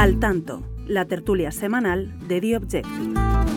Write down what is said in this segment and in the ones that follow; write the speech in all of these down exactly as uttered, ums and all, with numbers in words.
Al Tanto, la tertulia semanal de The Objective.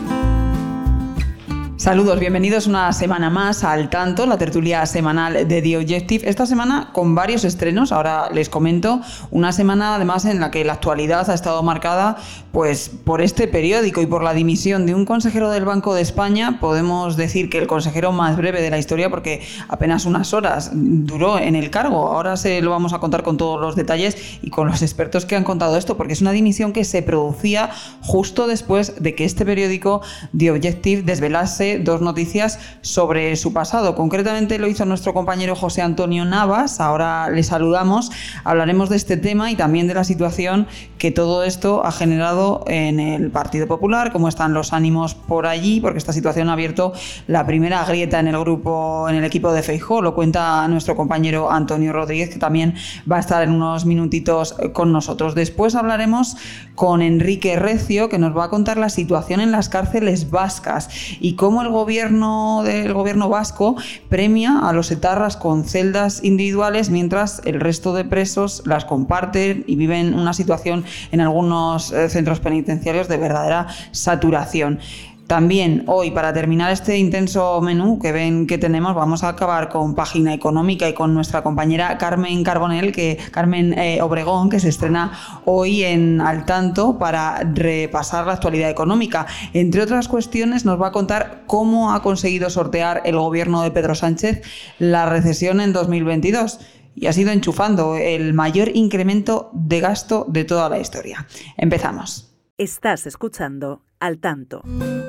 Saludos, bienvenidos una semana más a Al Tanto, la tertulia semanal de The Objective. Esta semana con varios estrenos, ahora les comento. Una semana además en la que la actualidad ha estado marcada pues por este periódico y por la dimisión de un consejero del Banco de España. Podemos decir que el consejero más breve de la historia, porque apenas unas horas duró en el cargo. Ahora se lo vamos a contar con todos los detalles y con los expertos que han contado esto, porque es una dimisión que se producía justo después de que este periódico The Objective desvelase dos noticias sobre su pasado. Concretamente lo hizo nuestro compañero José Antonio Navas. Ahora le saludamos. Hablaremos de este tema y también de la situación que todo esto ha generado en el Partido Popular, cómo están los ánimos por allí, porque esta situación ha abierto la primera grieta en el grupo, en el equipo de Feijóo. Lo cuenta nuestro compañero Antonio Rodríguez, que también va a estar en unos minutitos con nosotros. Después hablaremos con Enrique Recio, que nos va a contar la situación en las cárceles vascas y cómo el gobierno del gobierno vasco premia a los etarras con celdas individuales mientras el resto de presos las comparten y viven una situación en algunos eh, centros penitenciarios de verdadera saturación. También hoy, para terminar este intenso menú que ven que tenemos, vamos a acabar con Página Económica y con nuestra compañera Carmen Carbonell, que Carmen eh, Obregón, que se estrena hoy en Al Tanto para repasar la actualidad económica. Entre otras cuestiones, nos va a contar cómo ha conseguido sortear el gobierno de Pedro Sánchez la recesión en dos mil veintidós. Y ha sido enchufando el mayor incremento de gasto de toda la historia. Empezamos. Estás escuchando Al Tanto.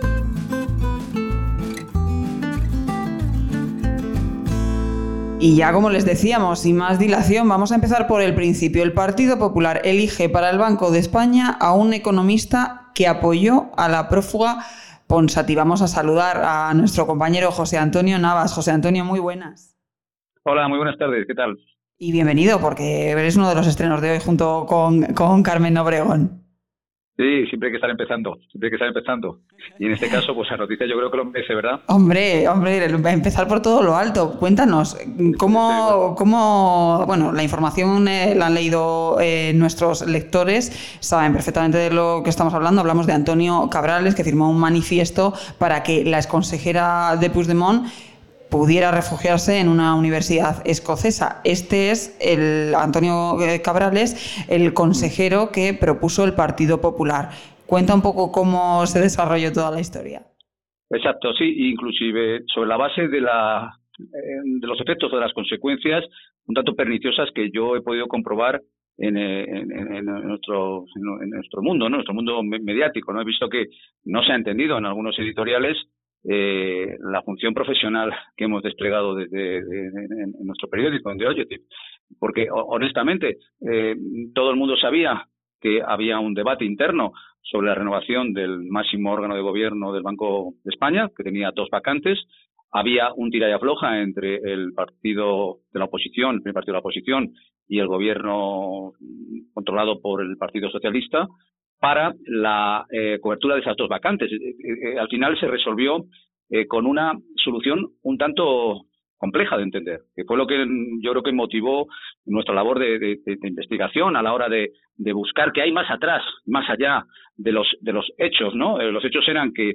Y ya como les decíamos, sin más dilación, vamos a empezar por el principio. El Partido Popular elige para el Banco de España a un economista que apoyó a la prófuga Ponsati. Vamos a saludar a nuestro compañero José Antonio Navas. José Antonio, muy buenas. Hola, muy buenas tardes, ¿qué tal? Y bienvenido, porque eres uno de los estrenos de hoy junto con, con Carmen Obregón. Sí, siempre hay que estar empezando, siempre hay que estar empezando. Y en este caso, pues la noticia yo creo que lo merece, ¿verdad? Hombre, hombre, empezar por todo lo alto. Cuéntanos, ¿cómo, cómo bueno, la información eh, la han leído eh, nuestros lectores, saben perfectamente de lo que estamos hablando. Hablamos de Antonio Cabrales, que firmó un manifiesto para que la exconsejera de Puigdemont pudiera refugiarse en una universidad escocesa. Este es el Antonio Cabrales, el consejero que propuso el Partido Popular. Cuenta un poco cómo se desarrolló toda la historia. Exacto, sí, inclusive sobre la base de la de los efectos o de las consecuencias un tanto perniciosas que yo he podido comprobar en, en, en, nuestro, en nuestro mundo, ¿no? Nuestro mundo mediático, ¿no? He visto que no se ha entendido en algunos editoriales Eh, la función profesional que hemos desplegado desde de, de, de, en nuestro periódico, en The Objective, porque honestamente eh, todo el mundo sabía que había un debate interno sobre la renovación del máximo órgano de gobierno del Banco de España, que tenía dos vacantes. Había un tira y afloja entre el partido de la oposición, el primer partido de la oposición, y el gobierno controlado por el Partido Socialista para la eh, cobertura de esas dos vacantes. Eh, eh, al final se resolvió eh, con una solución un tanto compleja de entender, que fue lo que yo creo que motivó nuestra labor de, de, de investigación a la hora de, de buscar qué hay más atrás, más allá de los de los hechos, ¿no? Eh, los hechos eran que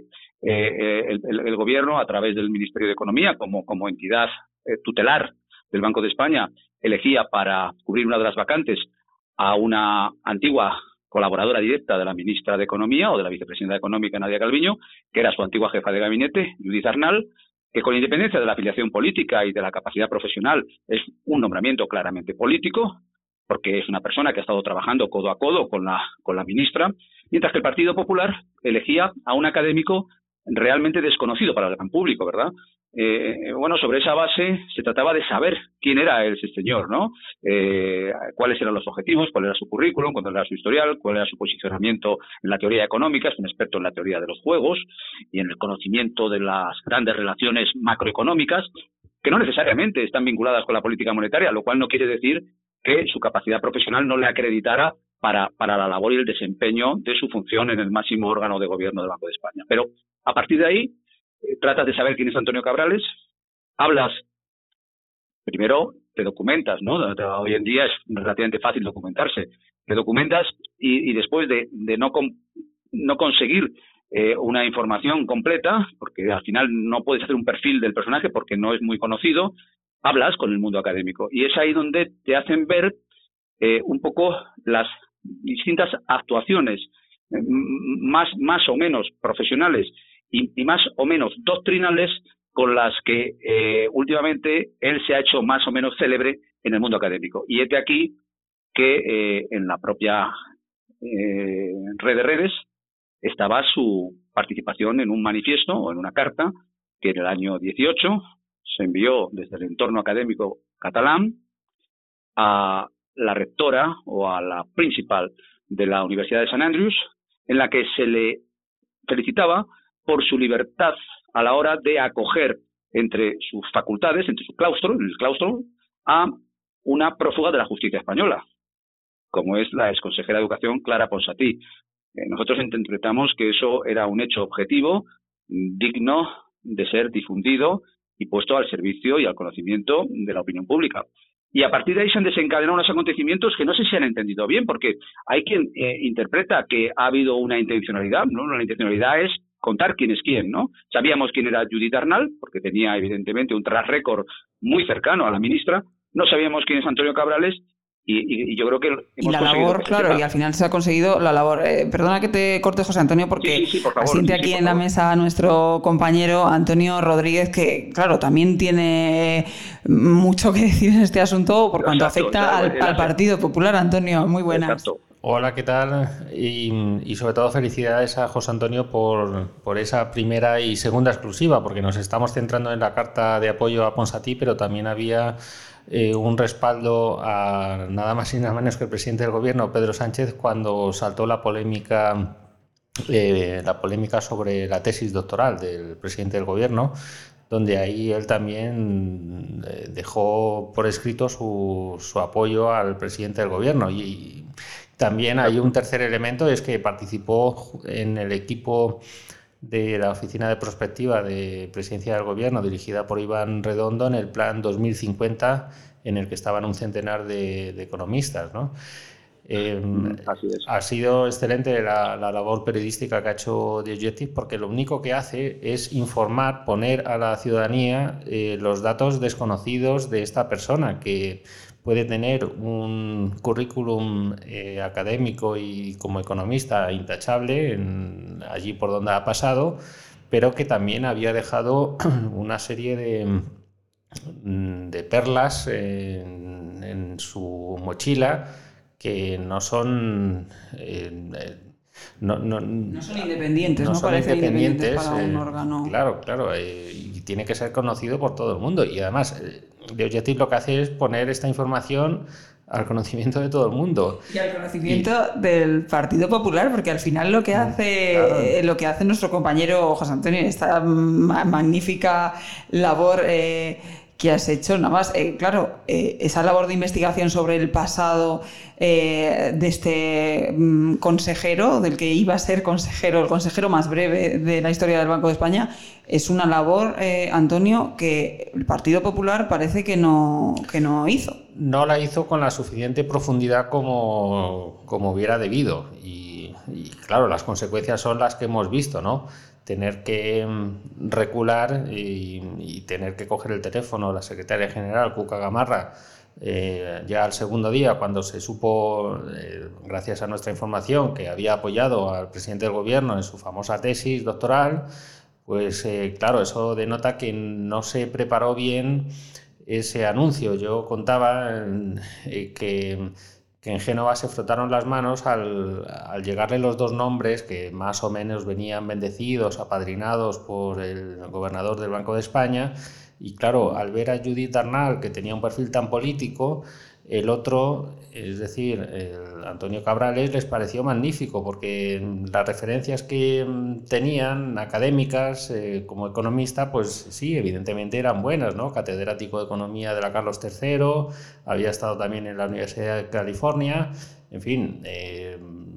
eh, el, el, el gobierno, a través del Ministerio de Economía, como, como entidad eh, tutelar del Banco de España, elegía para cubrir una de las vacantes a una antigua colaboradora directa de la ministra de Economía o de la vicepresidenta económica Nadia Calviño, que era su antigua jefa de gabinete, Judith Arnal, que con independencia de la afiliación política y de la capacidad profesional es un nombramiento claramente político, porque es una persona que ha estado trabajando codo a codo con la, con la ministra, mientras que el Partido Popular elegía a un académico realmente desconocido para el gran público, ¿verdad? Eh, bueno, sobre esa base se trataba de saber quién era ese señor, ¿no? Eh, cuáles eran los objetivos, cuál era su currículum, cuál era su historial, cuál era su posicionamiento en la teoría económica. Es un experto en la teoría de los juegos y en el conocimiento de las grandes relaciones macroeconómicas, que no necesariamente están vinculadas con la política monetaria, lo cual no quiere decir que su capacidad profesional no le acreditara para, para la labor y el desempeño de su función en el máximo órgano de gobierno del Banco de España. Pero a partir de ahí, eh, tratas de saber quién es Antonio Cabrales, hablas, primero te documentas, ¿no? Hoy en día es relativamente fácil documentarse. te documentas y, y después de, de no, com, no conseguir eh, una información completa, porque al final no puedes hacer un perfil del personaje porque no es muy conocido, hablas con el mundo académico. Y es ahí donde te hacen ver eh, un poco las distintas actuaciones eh, más, más o menos profesionales y, y más o menos doctrinales con las que eh, últimamente él se ha hecho más o menos célebre en el mundo académico. Y este aquí que eh, en la propia eh, red de redes estaba su participación en un manifiesto o en una carta que en el año dieciocho se envió desde el entorno académico catalán a la rectora o a la principal de la Universidad de San Andrews, en la que se le felicitaba por su libertad a la hora de acoger entre sus facultades, entre su claustro, en el claustro, a una prófuga de la justicia española, como es la exconsejera de Educación Clara Ponsatí. Eh, nosotros interpretamos que eso era un hecho objetivo, digno de ser difundido y puesto al servicio y al conocimiento de la opinión pública. Y a partir de ahí se han desencadenado unos acontecimientos que no sé si han entendido bien, porque hay quien eh, interpreta que ha habido una intencionalidad, ¿no? La intencionalidad es contar quién es quién, ¿no? Sabíamos quién era Judit Arnal, porque tenía evidentemente un track record muy cercano a la ministra. No sabíamos quién es Antonio Cabrales. Y, y, y yo creo que hemos y la labor, claro, sepa. Y al final se ha conseguido la labor. Eh, perdona que te corte, José Antonio, porque sí, sí, sí, por favor, asiente sí, aquí sí, en la favor. mesa nuestro compañero Antonio Rodríguez, que, claro, también tiene mucho que decir en este asunto por cuanto Exacto, afecta claro, al, al Partido Popular. Antonio, muy buenas. Exacto. Hola, ¿qué tal? Y, y sobre todo felicidades a José Antonio por, por esa primera y segunda exclusiva, porque nos estamos centrando en la carta de apoyo a Ponsatí, pero también había eh, un respaldo a nada más y nada menos que el presidente del gobierno, Pedro Sánchez, cuando saltó la polémica, eh, la polémica sobre la tesis doctoral del presidente del gobierno, donde ahí él también dejó por escrito su, su apoyo al presidente del gobierno. Y también hay un tercer elemento, es que participó en el equipo de la Oficina de Prospectiva de Presidencia del Gobierno, dirigida por Iván Redondo, en el Plan dos mil cincuenta, en el que estaban un centenar de, de economistas, ¿no? Eh, Así es. Ha sido excelente la, la labor periodística que ha hecho The Objective, porque lo único que hace es informar, poner a la ciudadanía eh, los datos desconocidos de esta persona, que puede tener un currículum eh, académico y como economista intachable en, allí por donde ha pasado, pero que también había dejado una serie de, de perlas en, en su mochila que no son eh, no, no, no son independientes, no, no son parecen independientes, independientes para un eh, órgano. Claro, claro, eh, y tiene que ser conocido por todo el mundo. Y además, eh, The Objective lo que hace es poner esta información al conocimiento de todo el mundo. Y al conocimiento y... del Partido Popular, porque al final lo que hace claro. eh, lo que hace nuestro compañero José Antonio, esta ma- magnífica labor eh, que has hecho, nada más, eh, claro, eh, esa labor de investigación sobre el pasado eh, de este mm, consejero, del que iba a ser consejero, el consejero más breve de la historia del Banco de España, es una labor, eh, Antonio, que el Partido Popular parece que no, que no hizo. No la hizo con la suficiente profundidad como, como hubiera debido. Y, y claro, las consecuencias son las que hemos visto, ¿no? Tener que recular y, y tener que coger el teléfono la secretaria general, Cuca Gamarra, eh, ya al segundo día, cuando se supo, eh, gracias a nuestra información, que había apoyado al presidente del gobierno en su famosa tesis doctoral, pues eh, claro, eso denota que no se preparó bien ese anuncio. Yo contaba eh, que... que en Génova se frotaron las manos al, al llegarle los dos nombres que más o menos venían bendecidos, apadrinados por el gobernador del Banco de España, y claro, al ver a Judit Arnal, que tenía un perfil tan político, el otro, es decir, el Antonio Cabrales, les pareció magnífico, porque las referencias que tenían académicas eh, como economista, pues sí, evidentemente eran buenas, ¿no? Catedrático de Economía de la Carlos tercero, había estado también en la Universidad de California, en fin, eh,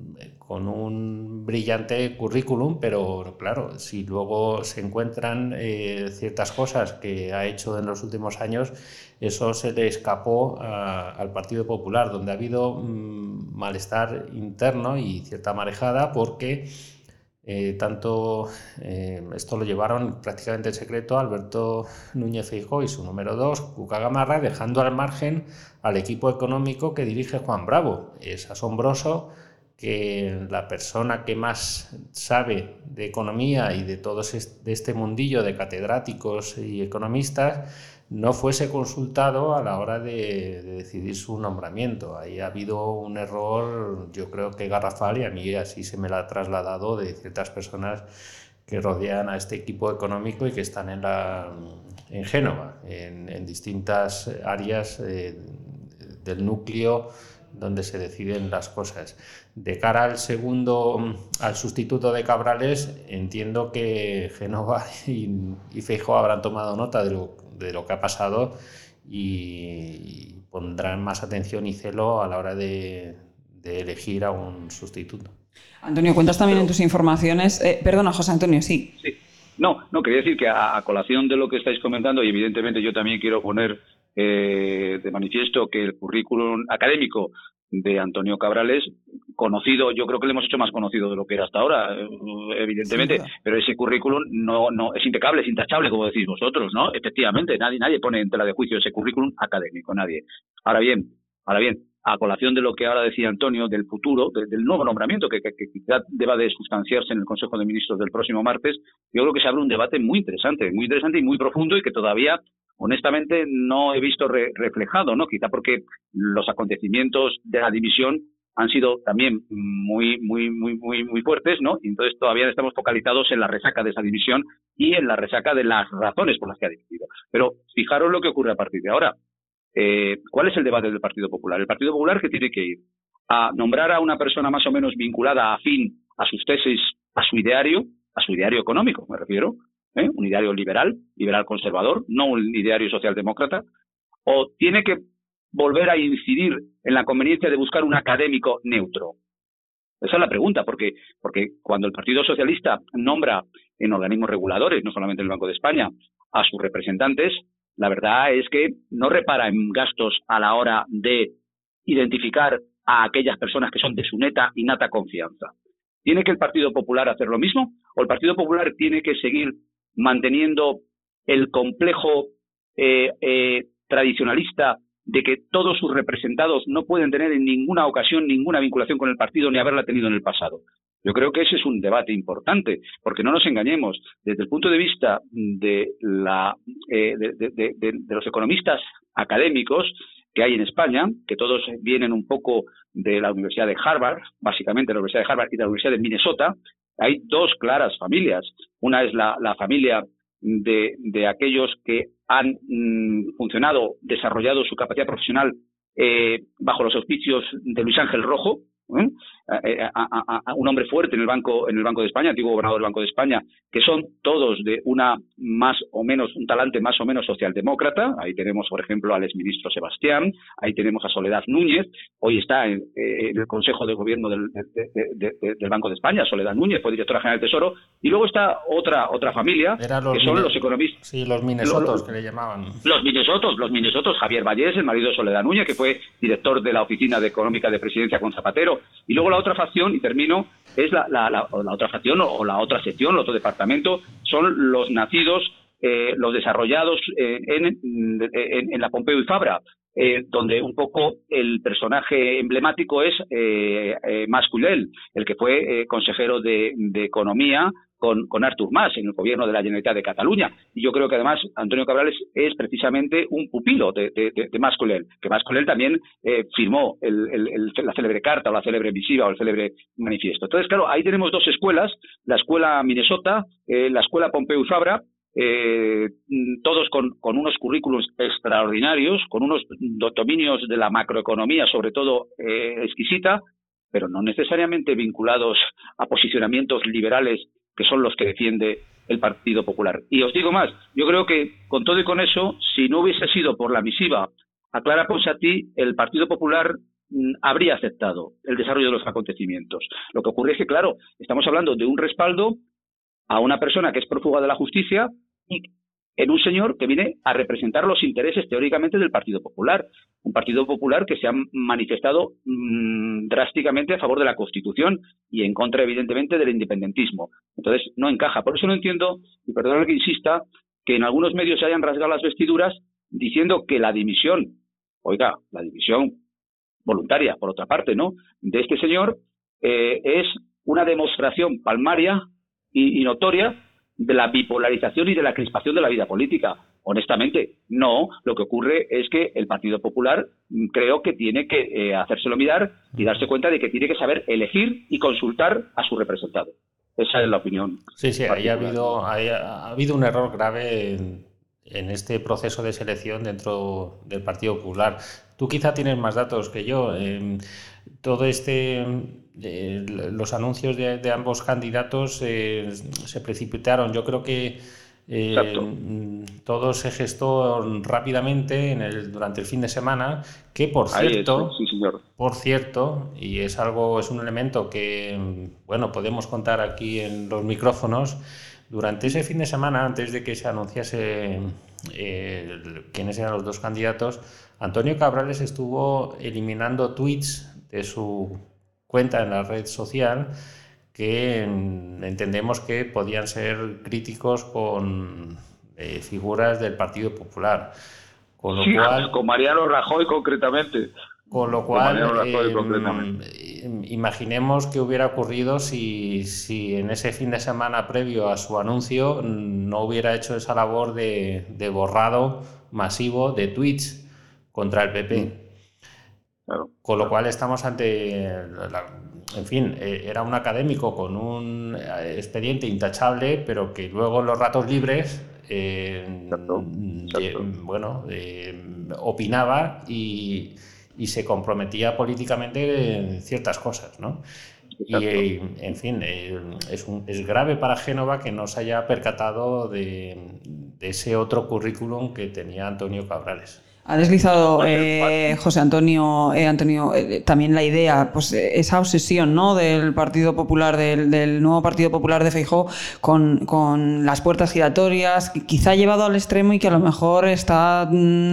con un brillante currículum, pero claro, si luego se encuentran eh, ciertas cosas que ha hecho en los últimos años, eso se le escapó a, al Partido Popular, donde ha habido mmm, malestar interno y cierta marejada porque eh, tanto eh, esto lo llevaron prácticamente en secreto Alberto Núñez Feijóo y su número dos, Cuca Gamarra, dejando al margen al equipo económico que dirige Juan Bravo. Es asombroso que la persona que más sabe de economía y de todo de este mundillo de catedráticos y economistas no fuese consultado a la hora de, de decidir su nombramiento. Ahí ha habido un error, yo creo que garrafal, y a mí así se me lo ha trasladado de ciertas personas que rodean a este equipo económico y que están en, la, en Génova, en, en distintas áreas eh, del núcleo donde se deciden las cosas. De cara al segundo, al sustituto de Cabrales, entiendo que Génova y, y Feijóo habrán tomado nota de lo, de lo que ha pasado y, y pondrán más atención y celo a la hora de, de elegir a un sustituto. Antonio, cuentas también Pero, en tus informaciones... Eh, perdona, José Antonio, sí. Sí. No, no, quería decir que a, a colación de lo que estáis comentando, y evidentemente yo también quiero poner eh, de manifiesto que el currículum académico de Antonio Cabrales, conocido, yo creo que le hemos hecho más conocido de lo que era hasta ahora, evidentemente, sí, pero ese currículum no, no es impecable, es intachable, como decís vosotros, ¿no? Efectivamente, nadie, nadie pone en tela de juicio ese currículum académico, nadie. Ahora bien, ahora bien, a colación de lo que ahora decía Antonio, del futuro, de, del nuevo nombramiento que, que, que quizá deba de sustanciarse en el Consejo de Ministros del próximo martes, yo creo que se abre un debate muy interesante, muy interesante y muy profundo y que todavía, honestamente, no he visto re, reflejado, ¿no? Quizá porque los acontecimientos de la división han sido también muy, muy, muy, muy, muy fuertes, ¿no? Y entonces todavía estamos focalizados en la resaca de esa división y en la resaca de las razones por las que ha dividido. Pero fijaros lo que ocurre a partir de ahora. Eh, ¿Cuál es el debate del Partido Popular? El Partido Popular, ¿qué tiene que ir? A nombrar a una persona más o menos vinculada afín a sus tesis, a su ideario, a su ideario económico, me refiero, ¿eh? Un ideario liberal, liberal conservador, no un ideario socialdemócrata, o tiene que volver a incidir en la conveniencia de buscar un académico neutro. Esa es la pregunta, porque, porque cuando el Partido Socialista nombra en organismos reguladores, no solamente en el Banco de España, a sus representantes, la verdad es que no repara en gastos a la hora de identificar a aquellas personas que son de su neta y nata confianza. ¿Tiene que el Partido Popular hacer lo mismo? ¿O el Partido Popular tiene que seguir manteniendo el complejo eh, eh, tradicionalista de que todos sus representados no pueden tener en ninguna ocasión ninguna vinculación con el partido ni haberla tenido en el pasado? Yo creo que ese es un debate importante, porque no nos engañemos, desde el punto de vista de, la, eh, de, de, de, de los economistas académicos que hay en España, que todos vienen un poco de la Universidad de Harvard, básicamente de la Universidad de Harvard y de la Universidad de Minnesota, hay dos claras familias. Una es la, la familia de, de aquellos que han mm, funcionado, desarrollado su capacidad profesional eh, bajo los auspicios de Luis Ángel Rojo, ¿eh? A, a, a un hombre fuerte en el Banco en el Banco de España, antiguo gobernador del Banco de España, que son todos de una más o menos, un talante más o menos socialdemócrata. Ahí tenemos, por ejemplo, al exministro Sebastián, ahí tenemos a Soledad Núñez, hoy está en, en el Consejo de Gobierno del, de, de, de, de, del Banco de España, Soledad Núñez, fue directora general del Tesoro, y luego está otra otra familia, que son los economistas. Sí, los minnesotos, que le llamaban. Los minnesotos, los minnesotos, Javier Vallés, el marido de Soledad Núñez, que fue director de la Oficina de Económica de Presidencia con Zapatero, y luego la otra facción, y termino, es la, la, la, la otra facción o, o la otra sección, el otro departamento, son los nacidos, eh, los desarrollados eh, en, en, en la Pompeu y Fabra, eh, donde un poco el personaje emblemático es eh, eh, Mas Colell, el que fue eh, consejero de, de Economía con, con Artur Mas en el gobierno de la Generalitat de Cataluña. Y yo creo que además Antonio Cabrales es precisamente un pupilo de, de, de, de Mas Colell, que Mas Colell también eh, firmó el, el, el, la célebre carta o la célebre misiva o el célebre manifiesto. Entonces, claro, ahí tenemos dos escuelas, la escuela Minnesota, eh, la escuela Pompeu Fabra, eh, todos con, con unos currículos extraordinarios, con unos dominios de la macroeconomía, sobre todo eh, exquisita, pero no necesariamente vinculados a posicionamientos liberales que son los que defiende el Partido Popular. Y os digo más, yo creo que con todo y con eso, si no hubiese sido por la misiva a Clara Ponsatí, el Partido Popular habría aceptado el desarrollo de los acontecimientos. Lo que ocurre es que, claro, estamos hablando de un respaldo a una persona que es prófuga de la justicia y en un señor que viene a representar los intereses teóricamente del Partido Popular. Un Partido Popular que se ha manifestado mmm, drásticamente a favor de la Constitución y en contra, evidentemente, del independentismo. Entonces, no encaja. Por eso no entiendo, y perdón que insista, que en algunos medios se hayan rasgado las vestiduras diciendo que la dimisión, oiga, la dimisión voluntaria, por otra parte, ¿no?, de este señor eh, es una demostración palmaria y, y notoria de la bipolarización y de la crispación de la vida política. Honestamente, no. Lo que ocurre es que el Partido Popular creo que tiene que eh, hacérselo mirar y darse cuenta de que tiene que saber elegir y consultar a su representado. Esa es la opinión. Sí, sí, ahí ha habido, ahí ha habido un error grave en, en este proceso de selección dentro del Partido Popular. Tú quizá tienes más datos que yo. Eh, todo este... Eh, los anuncios de, de ambos candidatos eh, se precipitaron. Yo creo que eh, todo se gestó rápidamente en el, durante el fin de semana, que por cierto, sí, señor. por cierto, y es algo, es un elemento que bueno podemos contar aquí en los micrófonos. Durante ese fin de semana, antes de que se anunciase eh, quiénes eran los dos candidatos, Antonio Cabrales estuvo eliminando tweets de su cuenta en la red social que entendemos que podían ser críticos con eh, figuras del Partido Popular. Con lo sí, cual, con Mariano Rajoy concretamente. Con lo cual, eh, imaginemos qué hubiera ocurrido si, si en ese fin de semana previo a su anuncio no hubiera hecho esa labor de, de borrado masivo de tweets contra el P P. Claro. Con lo cual estamos ante, la, en fin, eh, era un académico con un expediente intachable, pero que luego en los ratos libres, eh, Exacto. Exacto. Eh, bueno, eh, opinaba y, y se comprometía políticamente en ciertas cosas, ¿no? Y, eh, en fin, eh, es, un, es grave para Génova que no se haya percatado de, de ese otro currículum que tenía Antonio Cabrales. Ha deslizado eh, José Antonio, eh, Antonio eh, también la idea, pues esa obsesión, ¿no?, del Partido Popular, del, del nuevo Partido Popular de Feijóo con, con las puertas giratorias, que quizá ha llevado al extremo y que a lo mejor está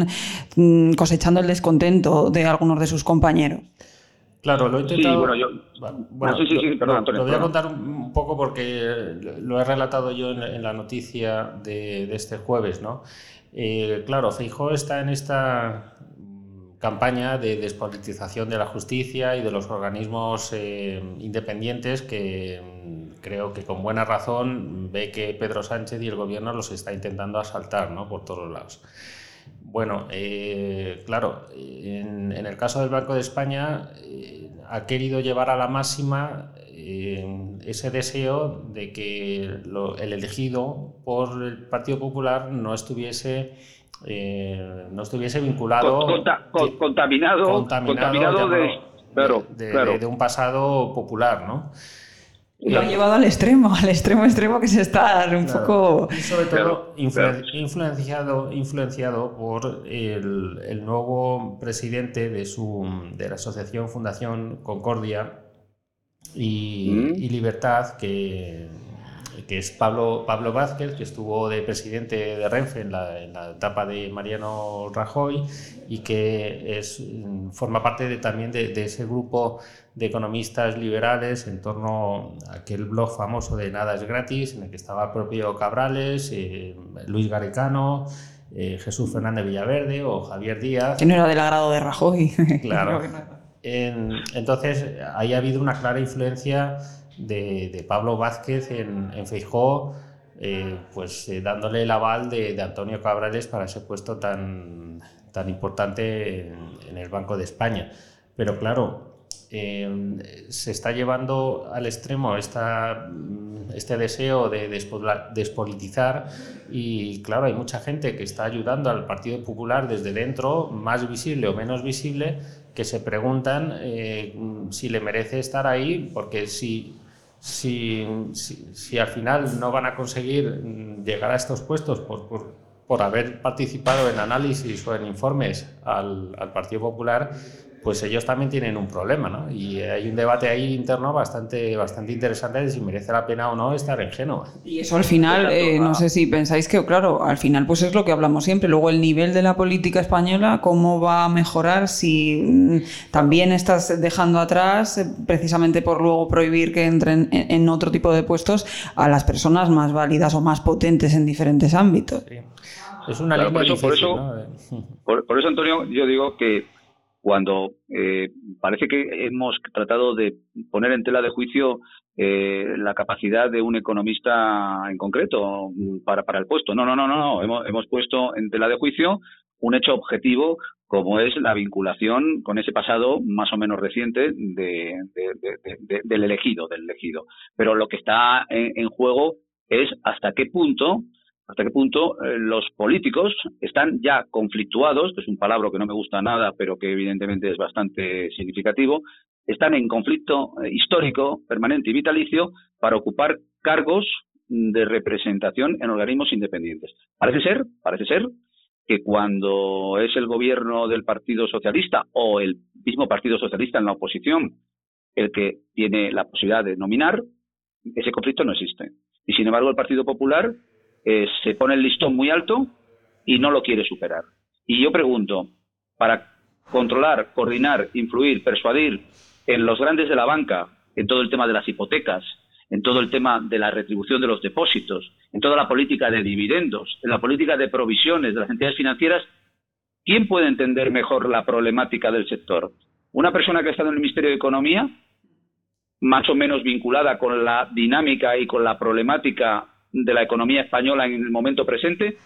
mm, cosechando el descontento de algunos de sus compañeros. Claro, lo he intentado... Sí, bueno, yo... Bueno, sí, sí, sí, perdón, lo, Antonio, lo voy a perdón. contar un poco porque lo he relatado yo en, en la noticia de, de este jueves, ¿no? Eh, claro, Feijóo está en esta campaña de despolitización de la justicia y de los organismos eh, independientes que creo que con buena razón ve que Pedro Sánchez y el gobierno los está intentando asaltar, ¿no?, por todos lados. Bueno, eh, claro, en, en el caso del Banco de España eh, ha querido llevar a la máxima eh, ese deseo de que lo, el elegido por el Partido Popular no estuviese eh, no estuviese vinculado, Conta, con, de, contaminado, contaminado, contaminado de, de, claro, de, claro. De, de un pasado popular, ¿no? Lo ha llevado al extremo, al extremo extremo que se está un claro. poco... Y sobre todo claro, influ claro. influenciado, influenciado por el, el nuevo presidente de, su, de la asociación Fundación Concordia y, mm. y Libertad, que, que es Pablo, Pablo Vázquez, que estuvo de presidente de Renfe en la, en la etapa de Mariano Rajoy y que es, forma parte de, también de, de ese grupo de economistas liberales en torno a aquel blog famoso de Nada es gratis, en el que estaba el propio Cabrales, eh, Luis Garicano, eh, Jesús Fernández Villaverde o Javier Díaz. Que no era del agrado de Rajoy. Claro. En, entonces, ahí ha habido una clara influencia de, de Pablo Vázquez en, en Feijóo, eh, pues eh, dándole el aval de, de Antonio Cabrales para ese puesto tan, tan importante en, en el Banco de España. Pero claro, Eh, se está llevando al extremo esta, este deseo de despolitizar y claro, hay mucha gente que está ayudando al Partido Popular desde dentro, más visible o menos visible, que se preguntan eh, si le merece estar ahí, porque si, si, si, si al final no van a conseguir llegar a estos puestos por, por, por haber participado en análisis o en informes al, al Partido Popular, pues ellos también tienen un problema, ¿no? Y hay un debate ahí interno bastante, bastante interesante de si merece la pena o no estar en Génova. Y eso al final, eh, no sé si pensáis que, claro, al final pues es lo que hablamos siempre. Luego el nivel de la política española, ¿cómo va a mejorar si mm, también estás dejando atrás, eh, precisamente por luego prohibir que entren en, en otro tipo de puestos a las personas más válidas o más potentes en diferentes ámbitos? Sí. Es una claro, línea por eso, difícil, por eso, ¿no? por, por eso, Antonio, yo digo que cuando eh, parece que hemos tratado de poner en tela de juicio eh, la capacidad de un economista en concreto para, para el puesto. No, no, no, no, no. Hemos, hemos puesto en tela de juicio un hecho objetivo como es la vinculación con ese pasado más o menos reciente de, de, de, de, del elegido, del elegido. Pero lo que está en, en juego es hasta qué punto hasta qué punto eh, los políticos están ya conflictuados, que es un palabra que no me gusta nada, pero que evidentemente es bastante significativo, están en conflicto eh, histórico, permanente y vitalicio para ocupar cargos de representación en organismos independientes. Parece ser, parece ser que cuando es el gobierno del Partido Socialista o el mismo Partido Socialista en la oposición el que tiene la posibilidad de nominar, ese conflicto no existe. Y sin embargo el Partido Popular Eh, se pone el listón muy alto y no lo quiere superar. Y yo pregunto, para controlar, coordinar, influir, persuadir en los grandes de la banca, en todo el tema de las hipotecas, en todo el tema de la retribución de los depósitos, en toda la política de dividendos, en la política de provisiones de las entidades financieras, ¿quién puede entender mejor la problemática del sector? ¿Una persona que ha estado en el Ministerio de Economía, más o menos vinculada con la dinámica y con la problemática de la economía española en el momento presente,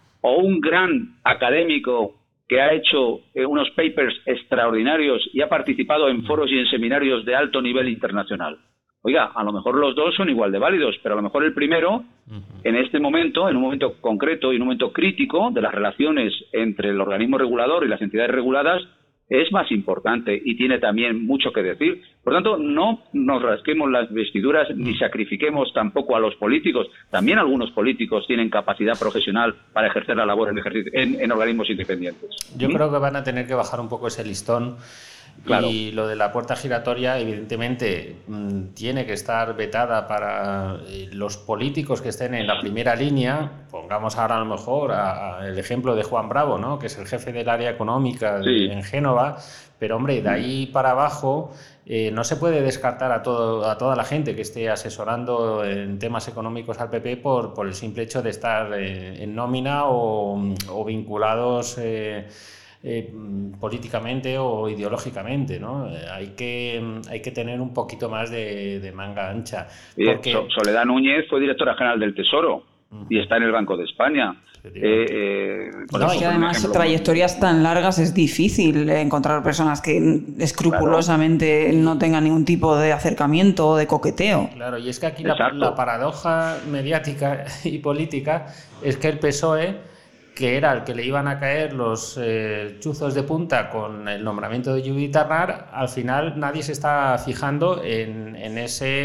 o un gran académico que ha hecho eh, unos papers extraordinarios y ha participado en foros y en seminarios de alto nivel internacional? Oiga, a lo mejor los dos son igual de válidos, pero a lo mejor el primero, en este momento, en un momento concreto y en un momento crítico de las relaciones entre el organismo regulador y las entidades reguladas, es más importante y tiene también mucho que decir. Por tanto, no nos rasquemos las vestiduras ni sacrifiquemos tampoco a los políticos. También algunos políticos tienen capacidad profesional para ejercer la labor en, ejercicio, en, en organismos independientes. Yo ¿Sí? creo que van a tener que bajar un poco ese listón. Claro. Y lo de la puerta giratoria, evidentemente, mmm, tiene que estar vetada para eh, los políticos que estén en la primera línea. Pongamos ahora a lo mejor a, a el ejemplo de Juan Bravo, ¿no?, que es el jefe del área económica de, sí. en Génova. Pero, hombre, de ahí para abajo eh, no se puede descartar a, todo, a toda la gente que esté asesorando en temas económicos al P P por, por el simple hecho de estar eh, en nómina o, o vinculados Eh, Eh, políticamente o ideológicamente, ¿no? Eh, hay que hay que tener un poquito más de, de manga ancha. Porque... Soledad Núñez fue directora general del Tesoro uh-huh. y está en el Banco de España. Eh, eh, no, y además ejemplo, trayectorias tan largas es difícil encontrar personas que escrupulosamente claro. no tengan ningún tipo de acercamiento o de coqueteo. Claro, y es que aquí la, la paradoja mediática y política es que el P S O E, que era el que le iban a caer los eh, chuzos de punta con el nombramiento de Judit Arnar, al final nadie se está fijando en, en ese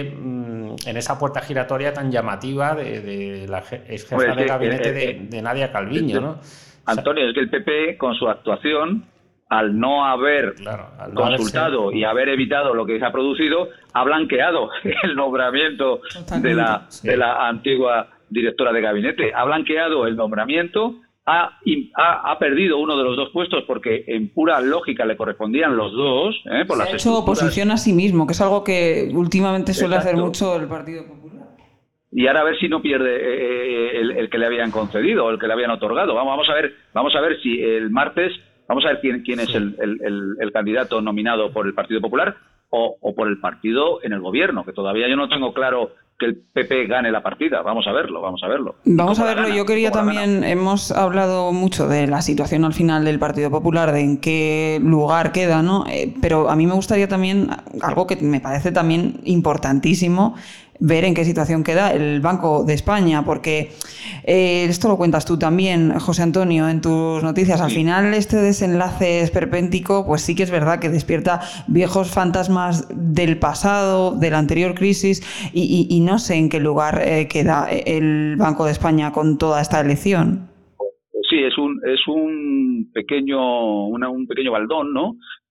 en esa puerta giratoria tan llamativa de, de la ex jefa pues de gabinete el, el, de, de Nadia Calviño, ¿no? Antonio, es que el P P, con su actuación, al no haber claro, al no consultado haberse... y haber evitado lo que se ha producido, ha blanqueado el nombramiento de la, sí. de la antigua directora de gabinete. Ha blanqueado el nombramiento. Ha, ha, ha perdido uno de los dos puestos porque en pura lógica le correspondían los dos. ¿eh? Por Se las ha hecho oposición a sí mismo, que es algo que últimamente suele Exacto. hacer mucho el Partido Popular. Y ahora a ver si no pierde eh, el, el que le habían concedido o el que le habían otorgado. Vamos, vamos a ver, vamos a ver si el martes, vamos a ver quién, quién es sí. el, el, el, el candidato nominado por el Partido Popular o, o por el partido en el gobierno, que todavía yo no tengo claro que el P P gane la partida. Vamos a verlo, vamos a verlo. Vamos a verlo. Yo quería también, hemos hablado mucho de la situación al final del Partido Popular, de en qué lugar queda, ¿no? Eh, pero a mí me gustaría también, algo que me parece también importantísimo, ver en qué situación queda el Banco de España, porque eh, esto lo cuentas tú también, José Antonio, en tus noticias. Al final este desenlace esperpéntico, pues sí que es verdad que despierta viejos fantasmas del pasado, de la anterior crisis, y, y, y no sé en qué lugar eh, queda el Banco de España con toda esta elección. Sí, es un es un pequeño una, un pequeño baldón, ¿no?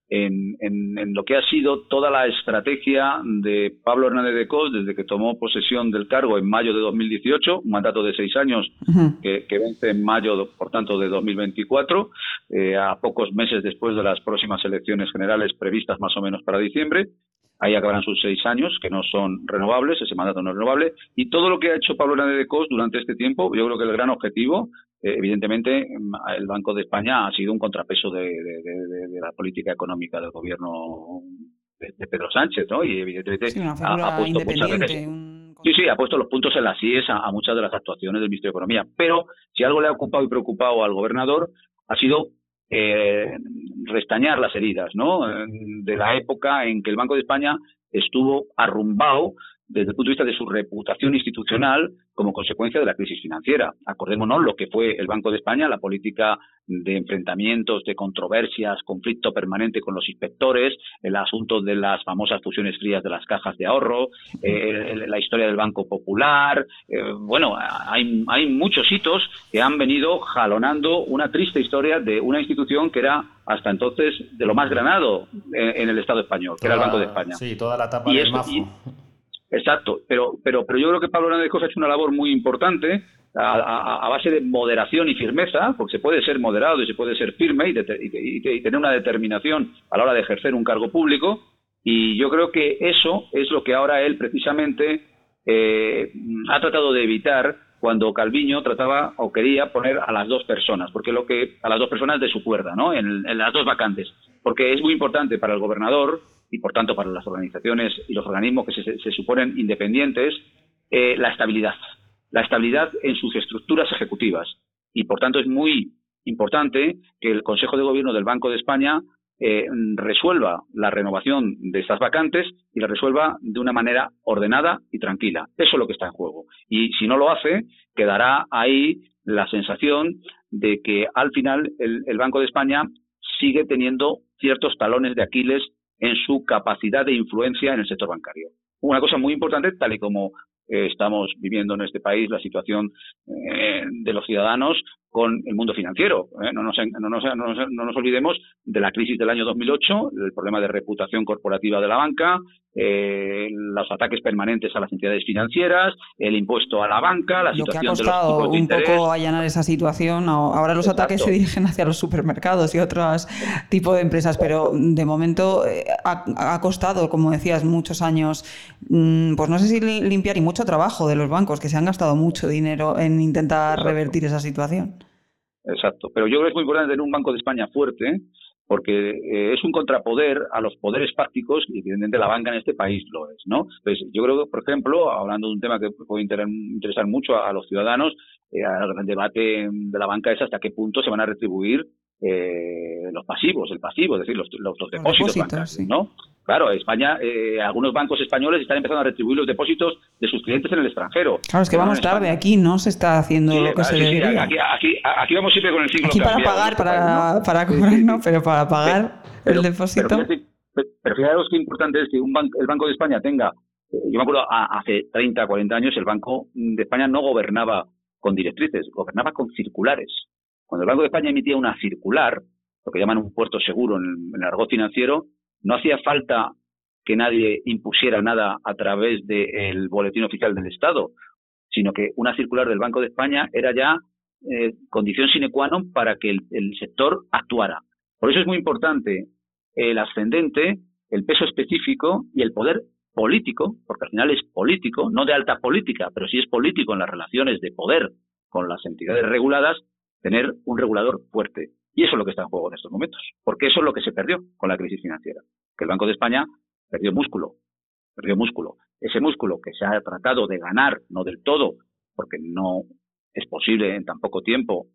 en, en, en lo que ha sido toda la estrategia de Pablo Hernández de Cos desde que tomó posesión del cargo en mayo de dos mil dieciocho, un mandato de seis años uh-huh. que, que vence en mayo, por tanto, de dos mil veinticuatro, eh, a pocos meses después de las próximas elecciones generales previstas más o menos para diciembre. Ahí acabarán sus seis años, que no son renovables, ese mandato no es renovable, y todo lo que ha hecho Pablo Hernández de Cos durante este tiempo, yo creo que el gran objetivo, eh, evidentemente, el Banco de España ha sido un contrapeso de, de, de, de la política económica del gobierno de, de Pedro Sánchez, ¿no? Y evidentemente sí, una ha, ha puesto muchas veces, un... sí, sí, ha puesto los puntos en las íes a, a muchas de las actuaciones del Ministerio de Economía, pero si algo le ha ocupado y preocupado al gobernador ha sido Eh, restañar las heridas, ¿no? De la época en que el Banco de España estuvo arrumbado desde el punto de vista de su reputación institucional como consecuencia de la crisis financiera. Acordémonos lo que fue el Banco de España, la política de enfrentamientos, de controversias, conflicto permanente con los inspectores, el asunto de las famosas fusiones frías de las cajas de ahorro, eh, la historia del Banco Popular. Eh, bueno, hay, hay muchos hitos que han venido jalonando una triste historia de una institución que era hasta entonces de lo más granado en, en el Estado español, que toda, era el Banco de España. Sí, toda la etapa y del esto, MAFO. Y, Exacto, pero pero pero yo creo que Pablo Hernández de Cos ha hecho una labor muy importante a, a, a base de moderación y firmeza, porque se puede ser moderado y se puede ser firme y, de, y, y, y tener una determinación a la hora de ejercer un cargo público, y yo creo que eso es lo que ahora él precisamente eh, ha tratado de evitar cuando Calviño trataba o quería poner a las dos personas, porque lo que a las dos personas de su cuerda, ¿no? En, en las dos vacantes, porque es muy importante para el gobernador y por tanto para las organizaciones y los organismos que se, se suponen independientes, eh, la estabilidad, la estabilidad en sus estructuras ejecutivas. Y por tanto es muy importante que el Consejo de Gobierno del Banco de España eh, resuelva la renovación de estas vacantes y la resuelva de una manera ordenada y tranquila. Eso es lo que está en juego. Y si no lo hace, quedará ahí la sensación de que al final el, el Banco de España sigue teniendo ciertos talones de Aquiles en su capacidad de influencia en el sector bancario. Una cosa muy importante, tal y como eh, estamos viviendo en este país, la situación eh, de los ciudadanos con el mundo financiero. ¿eh? No, nos, no, nos, no, nos, no nos olvidemos de la crisis del año dos mil ocho, el problema de reputación corporativa de la banca, eh, los ataques permanentes a las entidades financieras, el impuesto a la banca, la Lo situación que ha costado de los tipos de un interés. poco allanar esa situación. Ahora los Exacto. ataques se dirigen hacia los supermercados y otros tipos de empresas, pero de momento ha, ha costado, como decías, muchos años, pues no sé si limpiar y mucho trabajo de los bancos, que se han gastado mucho dinero en intentar Exacto. revertir esa situación. Exacto, pero yo creo que es muy importante tener un Banco de España fuerte, porque eh, es un contrapoder a los poderes fácticos, y evidentemente la banca en este país lo es, ¿no? Pues yo creo que, por ejemplo, hablando de un tema que puede interesar mucho a, a los ciudadanos, eh, el debate de la banca es hasta qué punto se van a retribuir eh, los pasivos, el pasivo, es decir, los, los, los depósitos, depósitos bancarios, sí. ¿no? Claro, España, eh, algunos bancos españoles están empezando a retribuir los depósitos de sus clientes en el extranjero. Claro, es que vamos tarde, aquí no se está haciendo sí, lo que claro, se sí, debería. Sí, aquí, aquí, aquí vamos siempre con el siglo Aquí para cambiado, pagar, para, país, ¿no? para cobrar, no, pero para pagar pero, el depósito. Pero, pero, pero fijaros qué importante es que un banco, el Banco de España tenga, eh, yo me acuerdo a, hace treinta, cuarenta años el Banco de España no gobernaba con directrices, gobernaba con circulares. Cuando el Banco de España emitía una circular, lo que llaman un puerto seguro en el, en el argot financiero, no hacía falta que nadie impusiera nada a través del boletín oficial del Estado, sino que una circular del Banco de España era ya eh, condición sine qua non para que el, el sector actuara. Por eso es muy importante el ascendente, el peso específico y el poder político, porque al final es político, no de alta política, pero sí es político en las relaciones de poder con las entidades reguladas, tener un regulador fuerte. Y eso es lo que está en juego en estos momentos, porque eso es lo que se perdió con la crisis financiera, que el Banco de España perdió músculo, perdió músculo. Ese músculo que se ha tratado de ganar, no del todo, porque no es posible en tan poco tiempo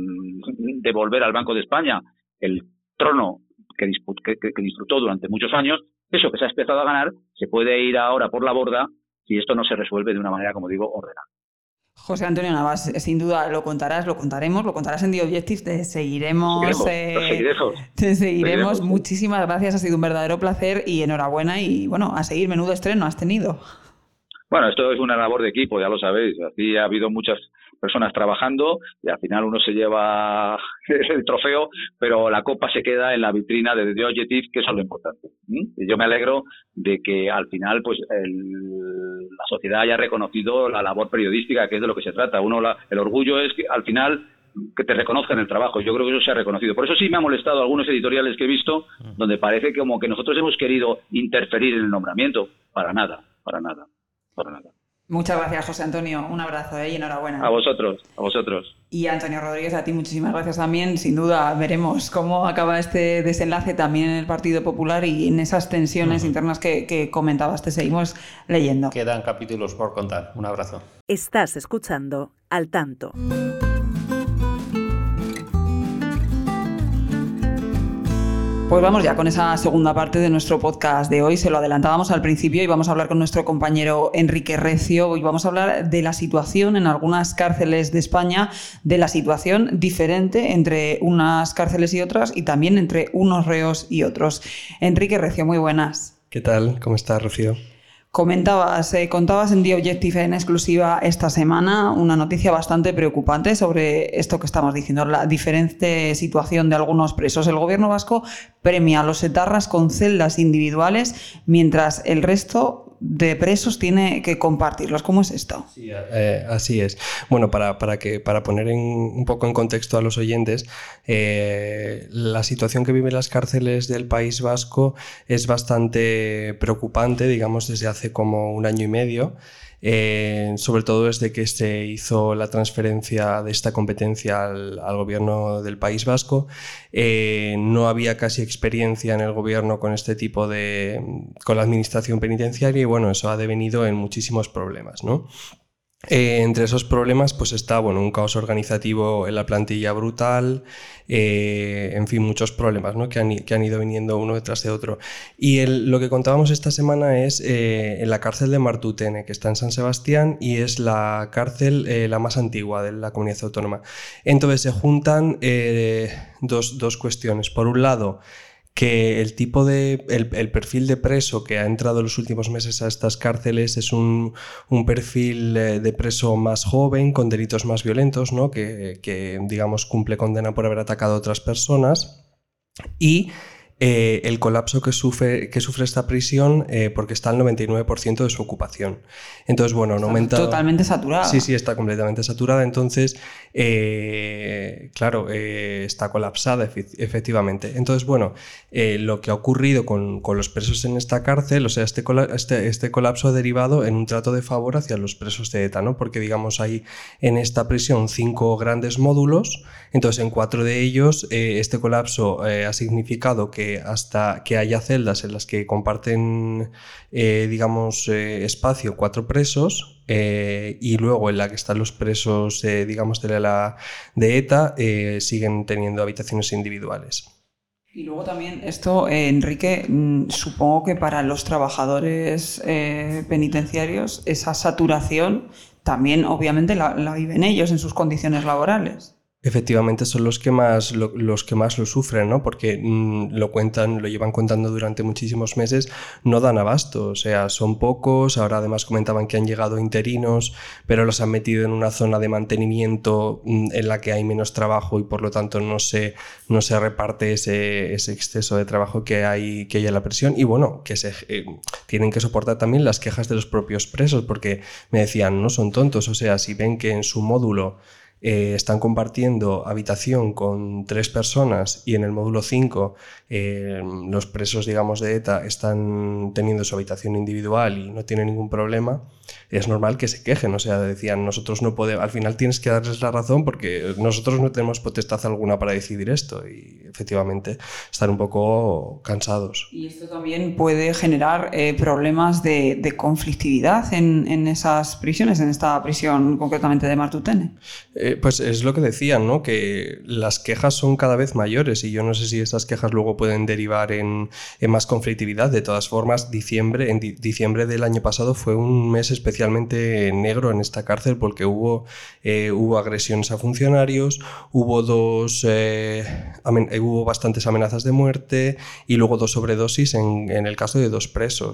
mmm, devolver al Banco de España el trono que, disput, que, que, que disfrutó durante muchos años. Eso que se ha empezado a ganar se puede ir ahora por la borda si esto no se resuelve de una manera, como digo, ordenada. José Antonio Navas, sin duda lo contarás, lo contaremos, lo contarás en The Objective, te seguiremos, seguiremos, eh, seguiremos. te seguiremos. seguiremos. Sí. Muchísimas gracias, ha sido un verdadero placer y enhorabuena y bueno, a seguir, menudo estreno has tenido. Bueno, esto es una labor de equipo, ya lo sabéis, así ha habido muchas personas trabajando y al final uno se lleva el trofeo, pero la copa se queda en la vitrina de The Objective, que eso es lo importante. ¿Mm? Y yo me alegro de que al final pues el, la sociedad haya reconocido la labor periodística, que es de lo que se trata. Uno la, el orgullo es que al final que te reconozcan el trabajo. Yo creo que eso se ha reconocido. Por eso sí me ha molestado algunos editoriales que he visto donde parece como que nosotros hemos querido interferir en el nombramiento. Para nada, para nada, para nada. Muchas gracias, José Antonio. Un abrazo, ¿eh? Y enhorabuena. A vosotros, a vosotros. Y Antonio Rodríguez, a ti muchísimas gracias también. Sin duda veremos cómo acaba este desenlace también en el Partido Popular y en esas tensiones uh-huh. internas que, que comentabas. Te seguimos leyendo. Quedan capítulos por contar. Un abrazo. Estás escuchando Al Tanto. Pues vamos ya con esa segunda parte de nuestro podcast de hoy. Se lo adelantábamos al principio y vamos a hablar con nuestro compañero Enrique Recio y vamos a hablar de la situación en algunas cárceles de España, de la situación diferente entre unas cárceles y otras y también entre unos reos y otros. Enrique Recio, muy buenas. ¿Qué tal? ¿Cómo estás, Rocío? Comentabas, eh, contabas en The Objective en exclusiva esta semana una noticia bastante preocupante sobre esto que estamos diciendo, la diferente situación de algunos presos. El gobierno vasco premia a los etarras con celdas individuales mientras el resto de presos tiene que compartirlos. ¿Cómo es esto? Sí, eh, así es. Bueno, para, para, que, para poner en, un poco en contexto a los oyentes, eh, la situación que viven las cárceles del País Vasco es bastante preocupante, digamos, desde hace como un año y medio. Eh, sobre todo desde que se hizo la transferencia de esta competencia al, al gobierno del País Vasco. Eh, no había casi experiencia en el gobierno con este tipo de... con la administración penitenciaria y bueno, eso ha devenido en muchísimos problemas, ¿no? Eh, entre esos problemas pues está bueno, un caos organizativo en la plantilla brutal, eh, en fin, muchos problemas, ¿no? que, han, que han ido viniendo uno detrás de otro. Y el, lo que contábamos esta semana es eh, en la cárcel de Martutene, que está en San Sebastián y es la cárcel eh, la más antigua de la comunidad autónoma. Entonces se juntan eh, dos, dos cuestiones. Por un lado, que el tipo de el, el perfil de preso que ha entrado en los últimos meses a estas cárceles es un, un perfil de preso más joven, con delitos más violentos, ¿no? que, que digamos cumple condena por haber atacado a otras personas, y eh, el colapso que sufre, que sufre esta prisión eh, porque está al noventa y nueve por ciento de su ocupación. Entonces, bueno, no aumenta... Totalmente saturada. Sí, sí, está completamente saturada. Entonces, eh, claro, eh, está colapsada efectivamente. Entonces, bueno, eh, lo que ha ocurrido con, con los presos en esta cárcel, o sea, este, este, este colapso ha derivado en un trato de favor hacia los presos de ETA, ¿no? Porque, digamos, hay en esta prisión cinco grandes módulos, entonces en cuatro de ellos eh, este colapso eh, ha significado que hasta que haya celdas en las que comparten, eh, digamos, eh, espacio cuatro presos, eh, y luego en la que están los presos, eh, digamos, de, la, de ETA, eh, siguen teniendo habitaciones individuales. Y luego también esto, eh, Enrique, mmm, supongo que para los trabajadores eh, penitenciarios esa saturación también obviamente la, la viven ellos en sus condiciones laborales. Efectivamente son los que más lo, los que más lo sufren, ¿no? Porque mmm, lo cuentan, lo llevan contando durante muchísimos meses, no dan abasto, o sea, son pocos. Ahora además comentaban que han llegado interinos, pero los han metido en una zona de mantenimiento mmm, en la que hay menos trabajo y por lo tanto no se, no se reparte ese, ese exceso de trabajo que hay, que hay en la prisión. Y bueno, que se eh, tienen que soportar también las quejas de los propios presos, porque me decían, no son tontos, o sea, si ven que en su módulo Eh, están compartiendo habitación con tres personas y en el módulo cinco eh, los presos, digamos, de ETA están teniendo su habitación individual y no tienen ningún problema, es normal que se quejen. O sea, decían, nosotros no podemos, al final tienes que darles la razón porque nosotros no tenemos potestad alguna para decidir esto, y efectivamente están un poco cansados. Y esto también puede generar eh, problemas de, de conflictividad en, en esas prisiones, en esta prisión concretamente de Martutene. Eh, Pues es lo que decían, ¿no? Que las quejas son cada vez mayores y yo no sé si esas quejas luego pueden derivar en, en más conflictividad. De todas formas, diciembre, en di- diciembre del año pasado fue un mes especialmente negro en esta cárcel porque hubo, eh, hubo agresiones a funcionarios, hubo dos, eh, amen- hubo bastantes amenazas de muerte y luego dos sobredosis en, en el caso de dos presos.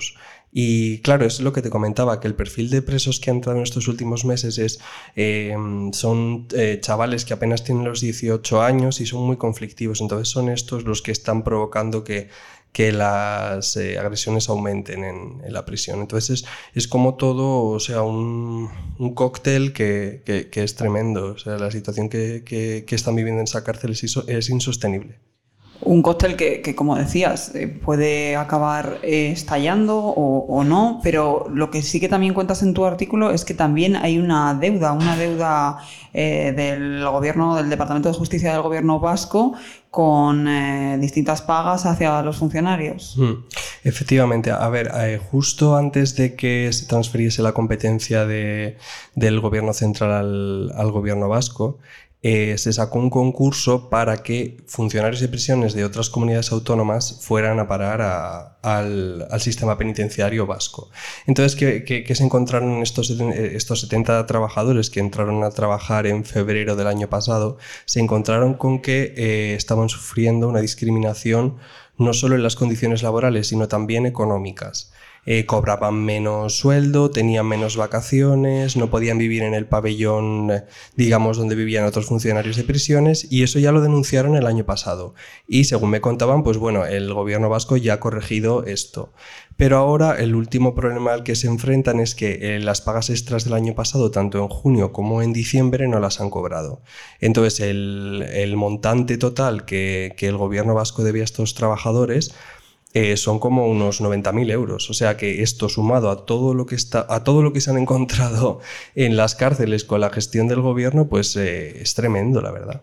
Y claro, es lo que te comentaba, que el perfil de presos que han entrado en estos últimos meses es, eh, son eh, chavales que apenas tienen los dieciocho años y son muy conflictivos. Entonces son estos los que están provocando que, que las eh, agresiones aumenten en, en la prisión. Entonces es, es como todo, o sea, un, un cóctel que, que, que es tremendo. O sea, la situación que, que, que están viviendo en esa cárcel es, iso, es insostenible. Un cóctel que, que, como decías, eh, puede acabar eh, estallando o, o no, pero lo que sí que también cuentas en tu artículo es que también hay una deuda, una deuda eh, del gobierno, del Departamento de Justicia del Gobierno vasco con eh, distintas pagas hacia los funcionarios. Mm, efectivamente, a ver, eh, justo antes de que se transfiriese la competencia de, del Gobierno central al, al Gobierno vasco, Eh, se sacó un concurso para que funcionarios de prisiones de otras comunidades autónomas fueran a parar a, al, al sistema penitenciario vasco. Entonces, ¿qué, qué, qué se encontraron estos, estos setenta trabajadores que entraron a trabajar en febrero del año pasado? Se encontraron con que eh, estaban sufriendo una discriminación no solo en las condiciones laborales, sino también económicas. Eh, cobraban menos sueldo, tenían menos vacaciones, no podían vivir en el pabellón, eh, digamos, donde vivían otros funcionarios de prisiones, y eso ya lo denunciaron el año pasado. Y según me contaban, pues bueno, el gobierno vasco ya ha corregido esto. Pero ahora el último problema al que se enfrentan es que eh, las pagas extras del año pasado, tanto en junio como en diciembre, no las han cobrado. Entonces el, el montante total que, que el gobierno vasco debía a estos trabajadores Eh, son como unos noventa mil euros. O sea que esto, sumado a todo lo que está, a todo lo que se han encontrado en las cárceles con la gestión del gobierno, pues eh, es tremendo, la verdad.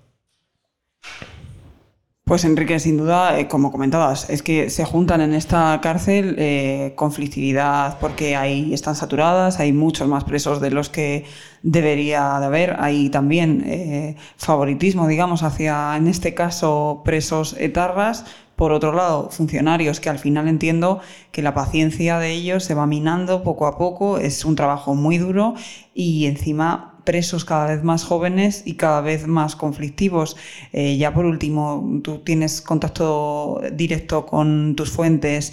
Pues Enrique, sin duda, eh, como comentabas, es que se juntan en esta cárcel eh, conflictividad porque ahí están saturadas, hay muchos más presos de los que debería de haber, hay también eh, favoritismo, digamos, hacia, en este caso, presos etarras. Por otro lado, funcionarios que al final entiendo que la paciencia de ellos se va minando poco a poco, es un trabajo muy duro y encima presos cada vez más jóvenes y cada vez más conflictivos. Eh, ya por último, tú tienes contacto directo con tus fuentes,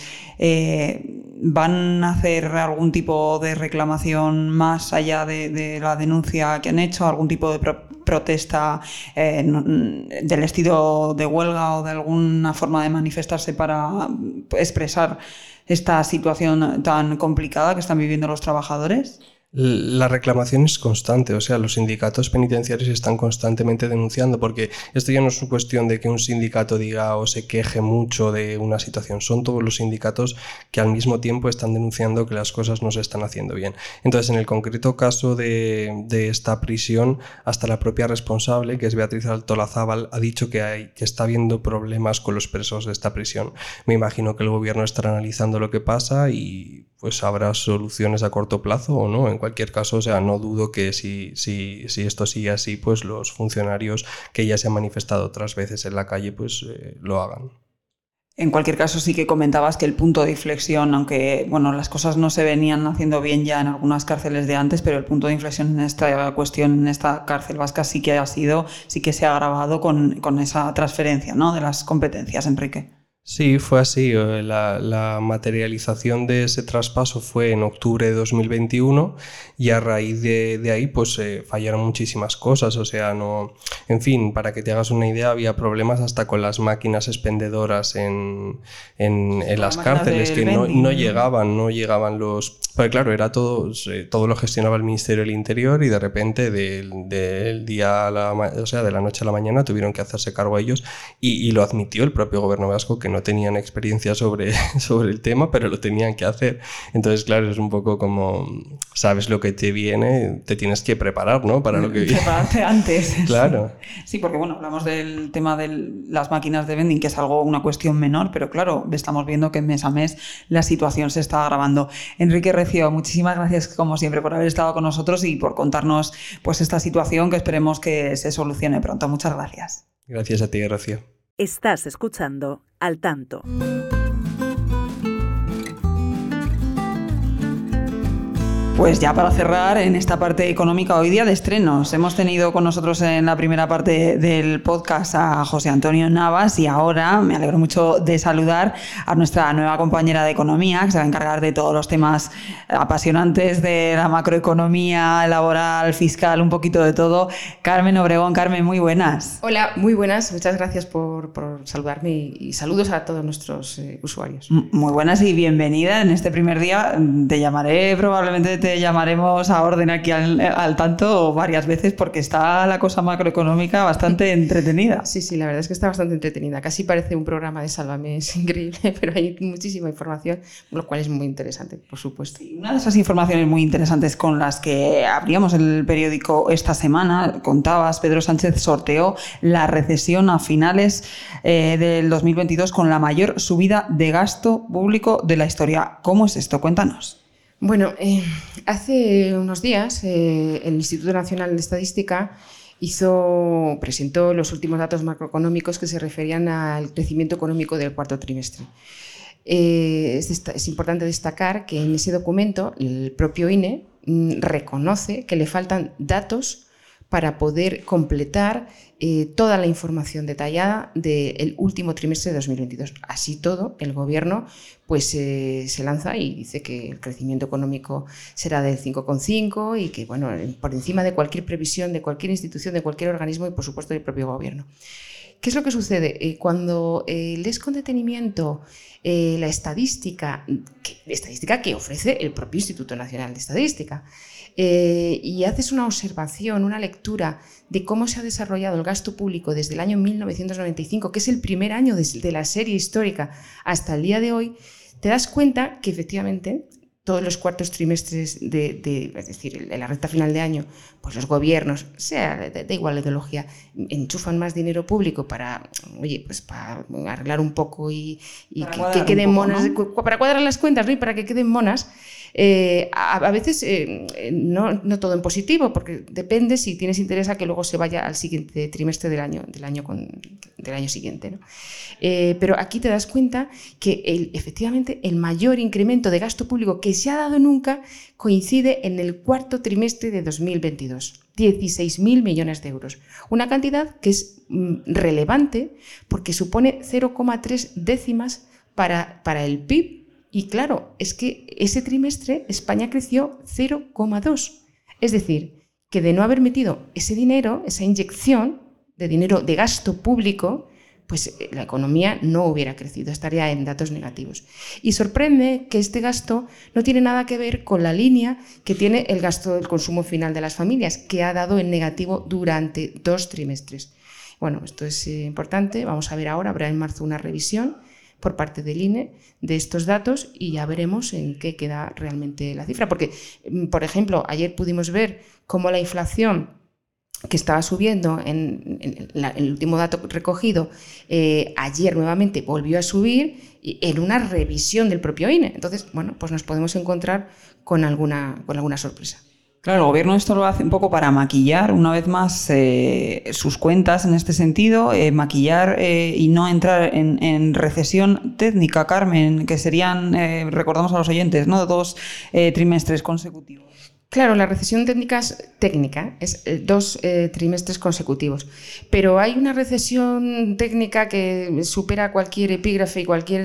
eh, ¿van a hacer algún tipo de reclamación más allá de, de la denuncia que han hecho? ¿Algún tipo de pro- protesta eh, del estilo de huelga o de alguna forma de manifestarse para expresar esta situación tan complicada que están viviendo los trabajadores? La reclamación es constante, o sea, los sindicatos penitenciarios están constantemente denunciando, porque esto ya no es una cuestión de que un sindicato diga o se queje mucho de una situación, son todos los sindicatos que al mismo tiempo están denunciando que las cosas no se están haciendo bien. Entonces, en el concreto caso de, de esta prisión, hasta la propia responsable, que es Beatriz Artolazábal, ha dicho que, hay, que está habiendo problemas con los presos de esta prisión. Me imagino que el gobierno estará analizando lo que pasa y pues habrá soluciones a corto plazo o no. En cualquier caso, o sea, no dudo que si, si, si esto sigue así, pues los funcionarios que ya se han manifestado otras veces en la calle, pues eh, lo hagan. En cualquier caso, sí que comentabas que el punto de inflexión, aunque bueno, las cosas no se venían haciendo bien ya en algunas cárceles de antes, pero el punto de inflexión en esta cuestión, en esta cárcel vasca, sí que ha sido, sí que se ha agravado con, con esa transferencia, ¿no?, de las competencias, Enrique. Sí, fue así. La, la materialización de ese traspaso fue en octubre de dos mil veintiuno y a raíz de, de ahí pues eh, fallaron muchísimas cosas. O sea, no, en fin, para que te hagas una idea, había problemas hasta con las máquinas expendedoras en, en, en las cárceles que no, no llegaban, no llegaban los... Porque claro, era todo, todo lo gestionaba el Ministerio del Interior y de repente del, del día a la, o sea, de la noche a la mañana tuvieron que hacerse cargo ellos y, y lo admitió el propio gobierno vasco, que no tenían experiencia sobre, sobre el tema, pero lo tenían que hacer. Entonces, claro, es un poco como, sabes lo que te viene, te tienes que preparar, ¿no?, para lo que viene. Prepararte antes. Claro. Sí, porque bueno, hablamos del tema de las máquinas de vending, que es algo, una cuestión menor, pero claro, estamos viendo que mes a mes la situación se está agravando. Enrique Recio, muchísimas gracias como siempre por haber estado con nosotros y por contarnos pues esta situación que esperemos que se solucione pronto. Muchas gracias. Gracias a ti, Rocío. Estás escuchando Al Tanto. Pues ya para cerrar en esta parte económica, hoy día de estrenos. Hemos tenido con nosotros en la primera parte del podcast a José Antonio Navas y ahora me alegro mucho de saludar a nuestra nueva compañera de economía que se va a encargar de todos los temas apasionantes de la macroeconomía, laboral, fiscal, un poquito de todo. Carmen Obregón. Carmen, muy buenas. Hola, muy buenas. Muchas gracias por, por saludarme y, y saludos a todos nuestros eh, usuarios. Muy buenas y bienvenida. En este primer día te llamaré, probablemente te llamaremos a orden aquí al, al tanto varias veces porque está la cosa macroeconómica bastante entretenida. Sí, sí, la verdad es que está bastante entretenida. Casi parece un programa de Sálvame, es increíble, pero hay muchísima información, lo cual es muy interesante, por supuesto. Sí, una de esas informaciones muy interesantes con las que abríamos el periódico esta semana, contabas, Pedro Sánchez sorteó la recesión a finales eh, del dos mil veintidós con la mayor subida de gasto público de la historia. ¿Cómo es esto? Cuéntanos. Bueno, eh, hace unos días eh, el Instituto Nacional de Estadística hizo, presentó los últimos datos macroeconómicos que se referían al crecimiento económico del cuarto trimestre. Eh, es, es importante destacar que en ese documento el propio I N E mm, reconoce que le faltan datos para poder completar eh, toda la información detallada del último trimestre de dos mil veintidós. Así todo, el Gobierno pues, eh, se lanza y dice que el crecimiento económico será del cinco coma cinco y que, bueno, por encima de cualquier previsión de cualquier institución, de cualquier organismo y, por supuesto, del propio Gobierno. ¿Qué es lo que sucede? Eh, cuando eh, lees con detenimiento eh, la estadística que, estadística que ofrece el propio Instituto Nacional de Estadística, Eh, y haces una observación, una lectura de cómo se ha desarrollado el gasto público desde el año mil novecientos noventa y cinco, que es el primer año de, de la serie histórica hasta el día de hoy, te das cuenta que efectivamente todos los cuartos trimestres, de, de, es decir, en la recta final de año, pues los gobiernos, sea de, de igual ideología, enchufan más dinero público para, oye, pues para arreglar un poco y, y que, que queden poco, monas, ¿no? Para cuadrar las cuentas, ¿no? Y para que queden monas. Eh, a, a veces eh, no, no todo en positivo, porque depende si tienes interés a que luego se vaya al siguiente trimestre del año, del año, con, del año siguiente, ¿no? Eh, pero aquí te das cuenta que el, efectivamente el mayor incremento de gasto público que se ha dado nunca coincide en el cuarto trimestre de dos mil veintidós. dieciséis mil millones de euros. Una cantidad que es mm, relevante porque supone cero coma tres décimas para, para el P I B. Y claro, es que ese trimestre España creció cero coma dos. Es decir, que de no haber metido ese dinero, esa inyección de dinero de gasto público, pues la economía no hubiera crecido, estaría en datos negativos. Y sorprende que este gasto no tiene nada que ver con la línea que tiene el gasto del consumo final de las familias, que ha dado en negativo durante dos trimestres. Bueno, esto es importante. Vamos a ver ahora, habrá en marzo una revisión por parte del I N E de estos datos y ya veremos en qué queda realmente la cifra. Porque, por ejemplo, ayer pudimos ver cómo la inflación que estaba subiendo en, en, la, en el último dato recogido, eh, ayer nuevamente volvió a subir en una revisión del propio I N E. Entonces, bueno, pues nos podemos encontrar con alguna, con alguna sorpresa. Claro, el gobierno esto lo hace un poco para maquillar una vez más eh, sus cuentas en este sentido, eh, maquillar eh, y no entrar en, en recesión técnica, Carmen, que serían, eh, recordamos a los oyentes, ¿no? dos eh, trimestres consecutivos. Claro, la recesión técnica es técnica, es dos eh, trimestres consecutivos, pero hay una recesión técnica que supera cualquier epígrafe y cualquier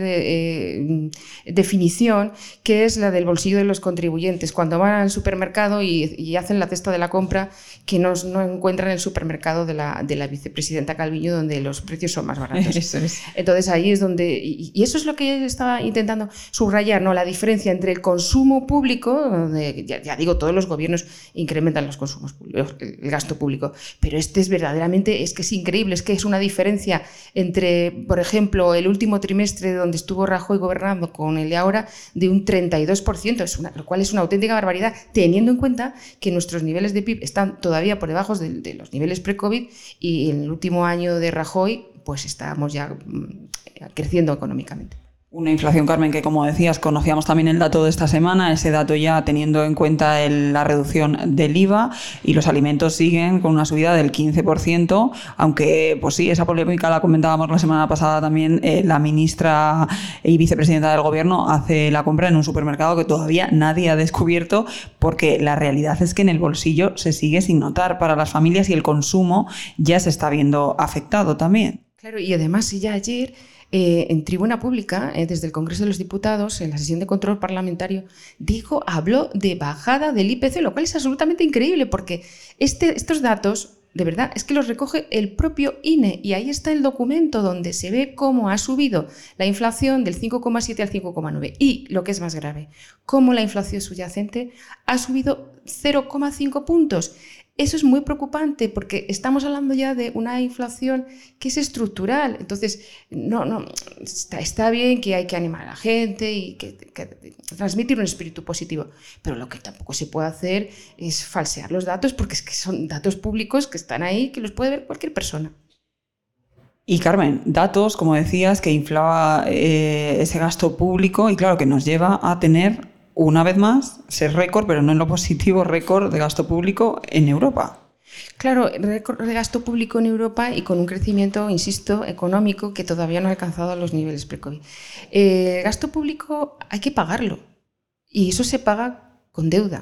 eh, definición, que es la del bolsillo de los contribuyentes, cuando van al supermercado y, y hacen la cesta de la compra que no, no encuentran en el supermercado de la, de la vicepresidenta Calviño, donde los precios son más baratos. Eso es. Entonces ahí es donde, y, y eso es lo que estaba intentando subrayar, ¿no? La diferencia entre el consumo público, de, ya, ya digo, todos los gobiernos incrementan los consumos públicos, el gasto público, pero este es verdaderamente, es que es increíble, es que es una diferencia entre, por ejemplo, el último trimestre donde estuvo Rajoy gobernando con el de ahora de un treinta y dos por ciento, es una, lo cual es una auténtica barbaridad, teniendo en cuenta que nuestros niveles de P I B están todavía por debajo de, de los niveles pre-COVID y en el último año de Rajoy pues estábamos ya creciendo económicamente. Una inflación, Carmen, que como decías, conocíamos también el dato de esta semana, ese dato ya teniendo en cuenta el, la reducción del I V A, y los alimentos siguen con una subida del quince por ciento, aunque pues sí, esa polémica la comentábamos la semana pasada también, eh, la ministra y vicepresidenta del gobierno hace la compra en un supermercado que todavía nadie ha descubierto, porque la realidad es que en el bolsillo se sigue sin notar para las familias y el consumo ya se está viendo afectado también. Claro, y además ya ayer... Eh, en tribuna pública, eh, desde el Congreso de los Diputados, en la sesión de control parlamentario, dijo, habló de bajada del I P C, lo cual es absolutamente increíble, porque este, estos datos, de verdad, es que los recoge el propio I N E, y ahí está el documento donde se ve cómo ha subido la inflación del cinco coma siete al cinco coma nueve, y, lo que es más grave, cómo la inflación subyacente ha subido cero coma cinco puntos. Eso es muy preocupante porque estamos hablando ya de una inflación que es estructural. Entonces, no, no, está, está bien que hay que animar a la gente y que, que transmitir un espíritu positivo, pero lo que tampoco se puede hacer es falsear los datos, porque es que son datos públicos que están ahí, que los puede ver cualquier persona. Y Carmen, datos, como decías, que inflaba eh, ese gasto público y claro, que nos lleva a tener... una vez más, ser récord, pero no en lo positivo, récord de gasto público en Europa. Claro, récord de gasto público en Europa y con un crecimiento, insisto, económico que todavía no ha alcanzado los niveles pre-COVID. Eh, el gasto público hay que pagarlo y eso se paga con deuda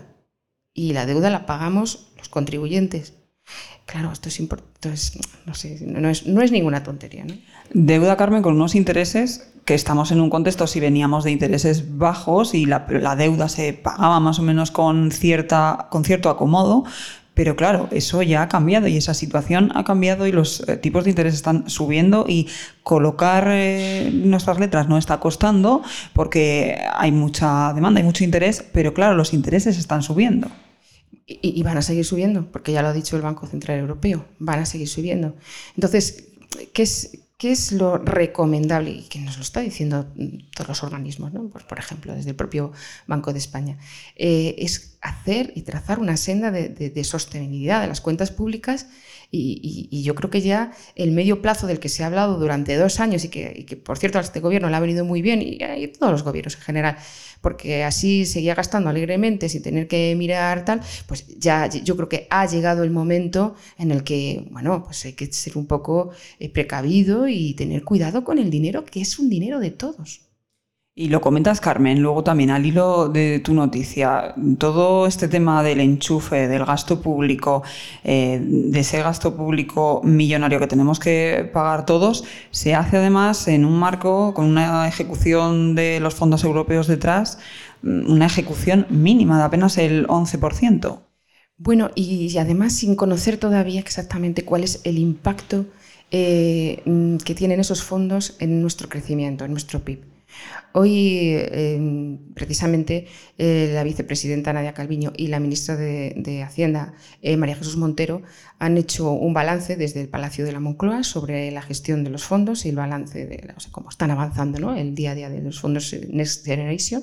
y la deuda la pagamos los contribuyentes. Claro, esto es importante, no sé, no es, no es ninguna tontería, ¿no? Deuda, Carmen, con unos intereses que estamos en un contexto, si veníamos de intereses bajos y la, la deuda se pagaba más o menos con, cierta, con cierto acomodo, pero claro, eso ya ha cambiado y esa situación ha cambiado y los eh, tipos de interés están subiendo y colocar eh, nuestras letras no está costando porque hay mucha demanda, hay mucho interés, pero claro, los intereses están subiendo. Y, y van a seguir subiendo, porque ya lo ha dicho el Banco Central Europeo, van a seguir subiendo. Entonces, ¿qué es, qué es lo recomendable? Y que nos lo está diciendo todos los organismos, ¿no? Pues, por ejemplo, desde el propio Banco de España. Eh, es hacer y trazar una senda de, de, de sostenibilidad de las cuentas públicas y, y, y yo creo que ya el medio plazo del que se ha hablado durante dos años y que, y que por cierto, a este gobierno le ha venido muy bien y a todos los gobiernos en general, porque así seguía gastando alegremente sin tener que mirar tal, pues ya yo creo que ha llegado el momento en el que, bueno, pues hay que ser un poco precavido y tener cuidado con el dinero, que es un dinero de todos. Y lo comentas, Carmen, luego también al hilo de tu noticia, todo este tema del enchufe, del gasto público, eh, de ese gasto público millonario que tenemos que pagar todos, se hace además en un marco con una ejecución de los fondos europeos detrás, una ejecución mínima de apenas el once por ciento. Bueno, y, y además sin conocer todavía exactamente cuál es el impacto eh, que tienen esos fondos en nuestro crecimiento, en nuestro P I B. Hoy, eh, precisamente, eh, la vicepresidenta Nadia Calviño y la ministra de, de Hacienda, eh, María Jesús Montero, han hecho un balance desde el Palacio de la Moncloa sobre la gestión de los fondos y el balance de o sea, cómo están avanzando, ¿no?, el día a día de los fondos Next Generation.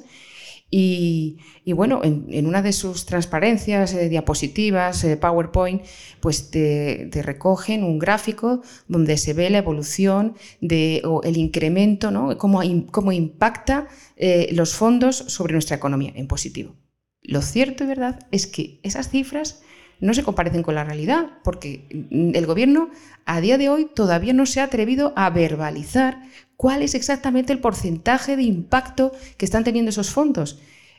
Y, y bueno, en, en una de sus transparencias, eh, diapositivas, eh, PowerPoint, pues te, te recogen un gráfico donde se ve la evolución de, o el incremento, ¿no?, cómo, cómo impacta eh, los fondos sobre nuestra economía en positivo. Lo cierto y verdad es que esas cifras no se comparecen con la realidad, porque el gobierno a día de hoy todavía no se ha atrevido a verbalizar cuál es exactamente el porcentaje de impacto que están teniendo esos fondos.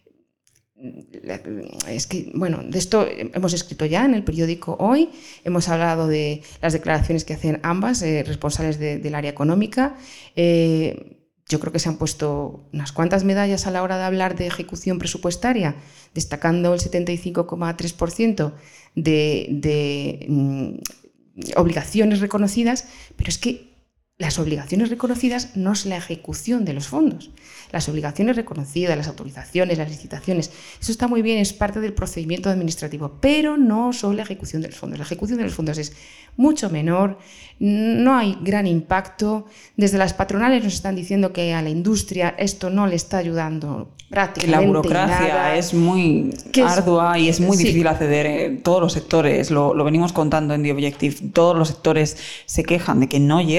Es que, bueno, de esto hemos escrito ya en el periódico Hoy, hemos hablado de las declaraciones que hacen ambas eh, responsables de, del área económica. Eh, Yo creo que se han puesto unas cuantas medallas a la hora de hablar de ejecución presupuestaria, destacando el setenta y cinco coma tres por ciento de, de mm, obligaciones reconocidas, pero es que las obligaciones reconocidas no es la ejecución de los fondos. Las obligaciones reconocidas, las autorizaciones, las licitaciones, eso está muy bien, es parte del procedimiento administrativo, pero no son la ejecución de los fondos. La ejecución de los fondos es mucho menor, no hay gran impacto. Desde las patronales nos están diciendo que a la industria esto no le está ayudando prácticamente nada. La burocracia nada. es muy ardua y es muy difícil sí. acceder en todos los sectores. Lo, lo venimos contando en The Objective. Todos los sectores se quejan de que no llega, de que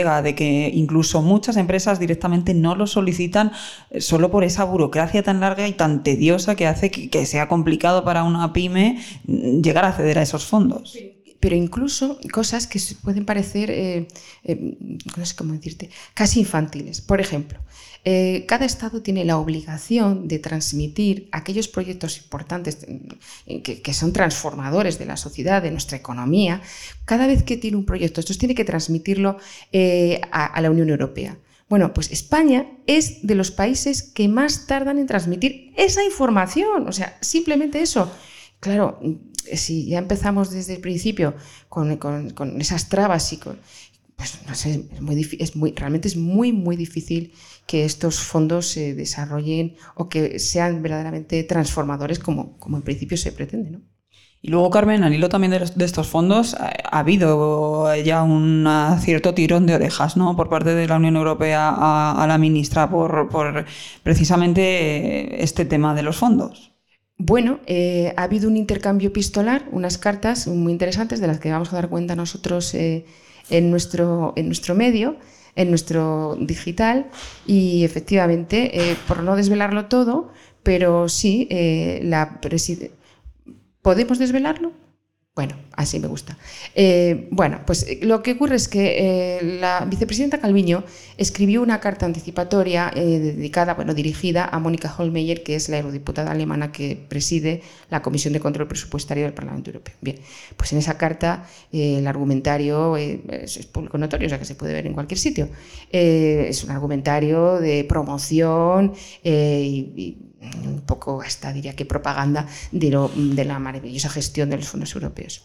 que incluso muchas empresas directamente no lo solicitan solo por esa burocracia tan larga y tan tediosa que hace que, que sea complicado para una pyme llegar a acceder a esos fondos. Pero incluso cosas que pueden parecer, eh, eh, no sé cómo decirte, casi infantiles. Por ejemplo, eh, cada Estado tiene la obligación de transmitir aquellos proyectos importantes eh, que, que son transformadores de la sociedad, de nuestra economía. Cada vez que tiene un proyecto, esto tiene que transmitirlo eh, a, a la Unión Europea. Bueno, pues España es de los países que más tardan en transmitir esa información. O sea, simplemente eso. Claro, si ya empezamos desde el principio con, con, con esas trabas y con, pues no sé, es muy, es muy, realmente es muy, muy difícil que estos fondos se desarrollen o que sean verdaderamente transformadores como, como en principio se pretende, ¿no? Y luego, Carmen, al hilo también de, los, de estos fondos, ha, ha habido ya un cierto tirón de orejas, ¿no?, por parte de la Unión Europea a, a la ministra por, por precisamente este tema de los fondos. Bueno, eh, ha habido un intercambio epistolar, unas cartas muy interesantes de las que vamos a dar cuenta nosotros eh, en, nuestro, en nuestro medio, en nuestro digital, y efectivamente, eh, por no desvelarlo todo, pero sí, eh, la presidenta... ¿Podemos desvelarlo? Bueno, así me gusta. Eh, bueno, pues lo que ocurre es que eh, la vicepresidenta Calviño escribió una carta anticipatoria eh, dedicada, bueno, dirigida a Mónica Hohlmeier, que es la eurodiputada alemana que preside la Comisión de Control Presupuestario del Parlamento Europeo. Bien, pues en esa carta eh, el argumentario eh, es, es público notorio, o sea que se puede ver en cualquier sitio. Eh, es un argumentario de promoción eh, y, y un poco hasta diría que propaganda de, lo, de la maravillosa gestión de los fondos europeos.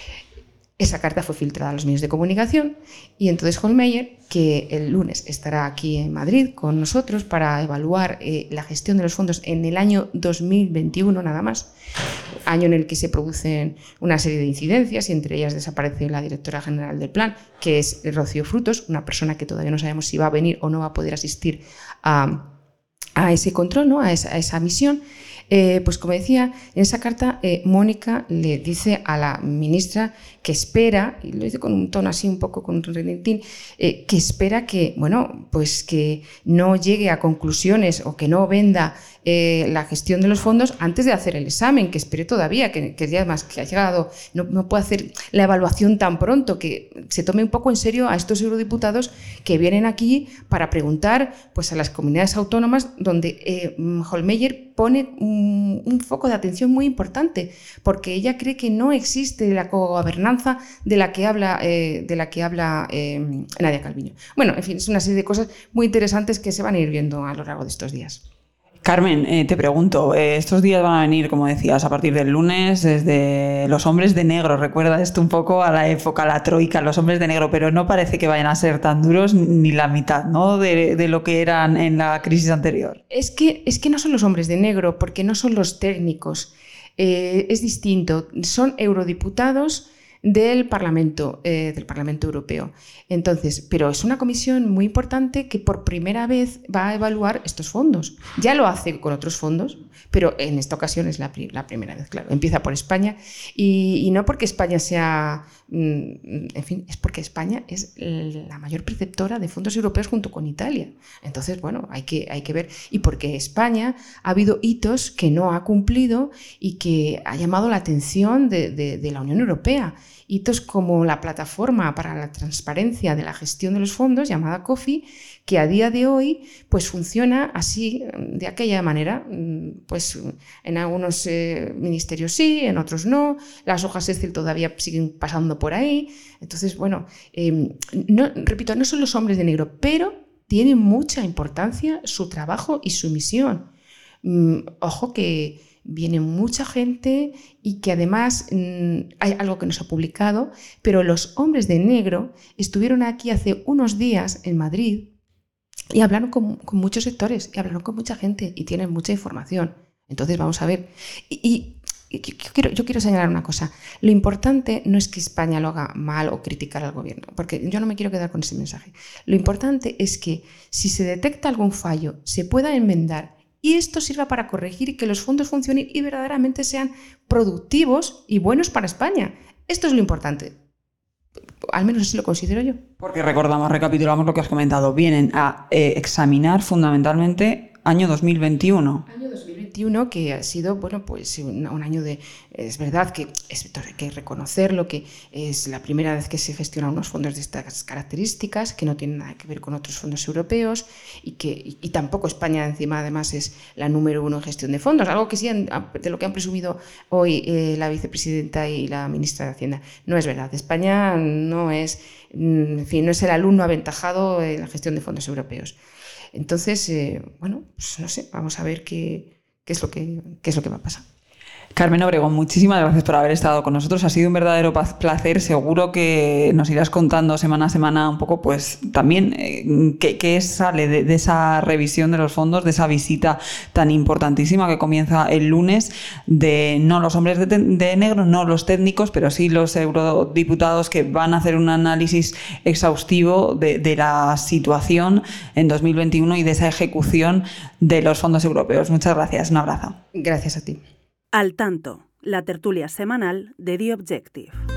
Esa carta fue filtrada a los medios de comunicación y entonces Hohlmeier, que el lunes estará aquí en Madrid con nosotros para evaluar eh, la gestión de los fondos en el año dos mil veintiuno nada más, año en el que se producen una serie de incidencias y entre ellas desaparece la directora general del plan, que es Rocío Frutos, una persona que todavía no sabemos si va a venir o no va a poder asistir a a ese control, ¿no?, a esa, a esa misión. Eh, pues como decía, en esa carta eh, Mónica le dice a la ministra que espera, y lo dice con un tono así un poco con un relentín, eh, que espera que, bueno, pues que no llegue a conclusiones o que no venda eh, la gestión de los fondos antes de hacer el examen, que espere todavía, que, que ya más que ha llegado, no, no puede hacer la evaluación tan pronto, que se tome un poco en serio a estos eurodiputados que vienen aquí para preguntar pues a las comunidades autónomas donde eh, Hohlmeier pone un, un foco de atención muy importante, porque ella cree que no existe la cogobernanza de la que habla, eh, de la que habla eh, Nadia Calviño. Bueno, en fin, es una serie de cosas muy interesantes que se van a ir viendo a lo largo de estos días. Carmen, eh, te pregunto, eh, estos días van a venir, como decías, a partir del lunes, desde los hombres de negro. Recuerda esto un poco a la época, a la troika, los hombres de negro, pero no parece que vayan a ser tan duros ni la mitad, ¿no?, de, de lo que eran en la crisis anterior. Es que, es que no son los hombres de negro, porque no son los técnicos. Eh, es distinto. Son eurodiputados del Parlamento, eh, del Parlamento Europeo. Entonces, pero es una comisión muy importante que por primera vez va a evaluar estos fondos. Ya lo hace con otros fondos, pero en esta ocasión es la, la primera vez, claro. Empieza por España y, y no porque España sea, en fin, es porque España es la mayor preceptora de fondos europeos junto con Italia. Entonces, bueno, hay que, hay que ver. Y porque España ha habido hitos que no ha cumplido y que ha llamado la atención de, de, de la Unión Europea. Hitos como la plataforma para la transparencia de la gestión de los fondos, llamada COFI, que a día de hoy pues funciona así, de aquella manera. Pues en algunos eh, ministerios sí, en otros no. Las hojas Excel todavía siguen pasando por ahí. Entonces, bueno, eh, no, repito, no son los hombres de negro, pero tiene mucha importancia su trabajo y su misión. Mm, ojo que viene mucha gente y que además mmm, hay algo que nos ha publicado, pero los hombres de negro estuvieron aquí hace unos días en Madrid y hablaron con, con muchos sectores y hablaron con mucha gente y tienen mucha información. Entonces vamos a ver. Y, y yo, quiero, yo quiero señalar una cosa. Lo importante no es que España lo haga mal o criticar al gobierno, porque yo no me quiero quedar con ese mensaje. Lo importante es que si se detecta algún fallo, se pueda enmendar y esto sirva para corregir y que los fondos funcionen y verdaderamente sean productivos y buenos para España. Esto es lo importante. Al menos así lo considero yo. Porque recordamos, recapitulamos lo que has comentado. Vienen a eh, examinar fundamentalmente año dos mil veintiuno. Año dos mil veintiuno que ha sido, bueno, pues un, un año de... Es verdad que es, hay que reconocerlo, que es la primera vez que se gestionan unos fondos de estas características, que no tienen nada que ver con otros fondos europeos y que y, y tampoco España encima además es la número uno en gestión de fondos, algo que sí han, de lo que han presumido hoy eh, la vicepresidenta y la ministra de Hacienda. No es verdad, España no es, en fin, no es el alumno aventajado en la gestión de fondos europeos. Entonces, eh, bueno, pues no sé, vamos a ver qué, qué, es lo que, qué es lo que va a pasar. Carmen Obregón, muchísimas gracias por haber estado con nosotros. Ha sido un verdadero placer. Seguro que nos irás contando semana a semana un poco, pues también eh, qué, qué sale de, de esa revisión de los fondos, de esa visita tan importantísima que comienza el lunes, de no los hombres de, de negro, no los técnicos, pero sí los eurodiputados que van a hacer un análisis exhaustivo de, de la situación en dos mil veintiuno y de esa ejecución de los fondos europeos. Muchas gracias. Un abrazo. Gracias a ti. Al tanto, la tertulia semanal de The Objective.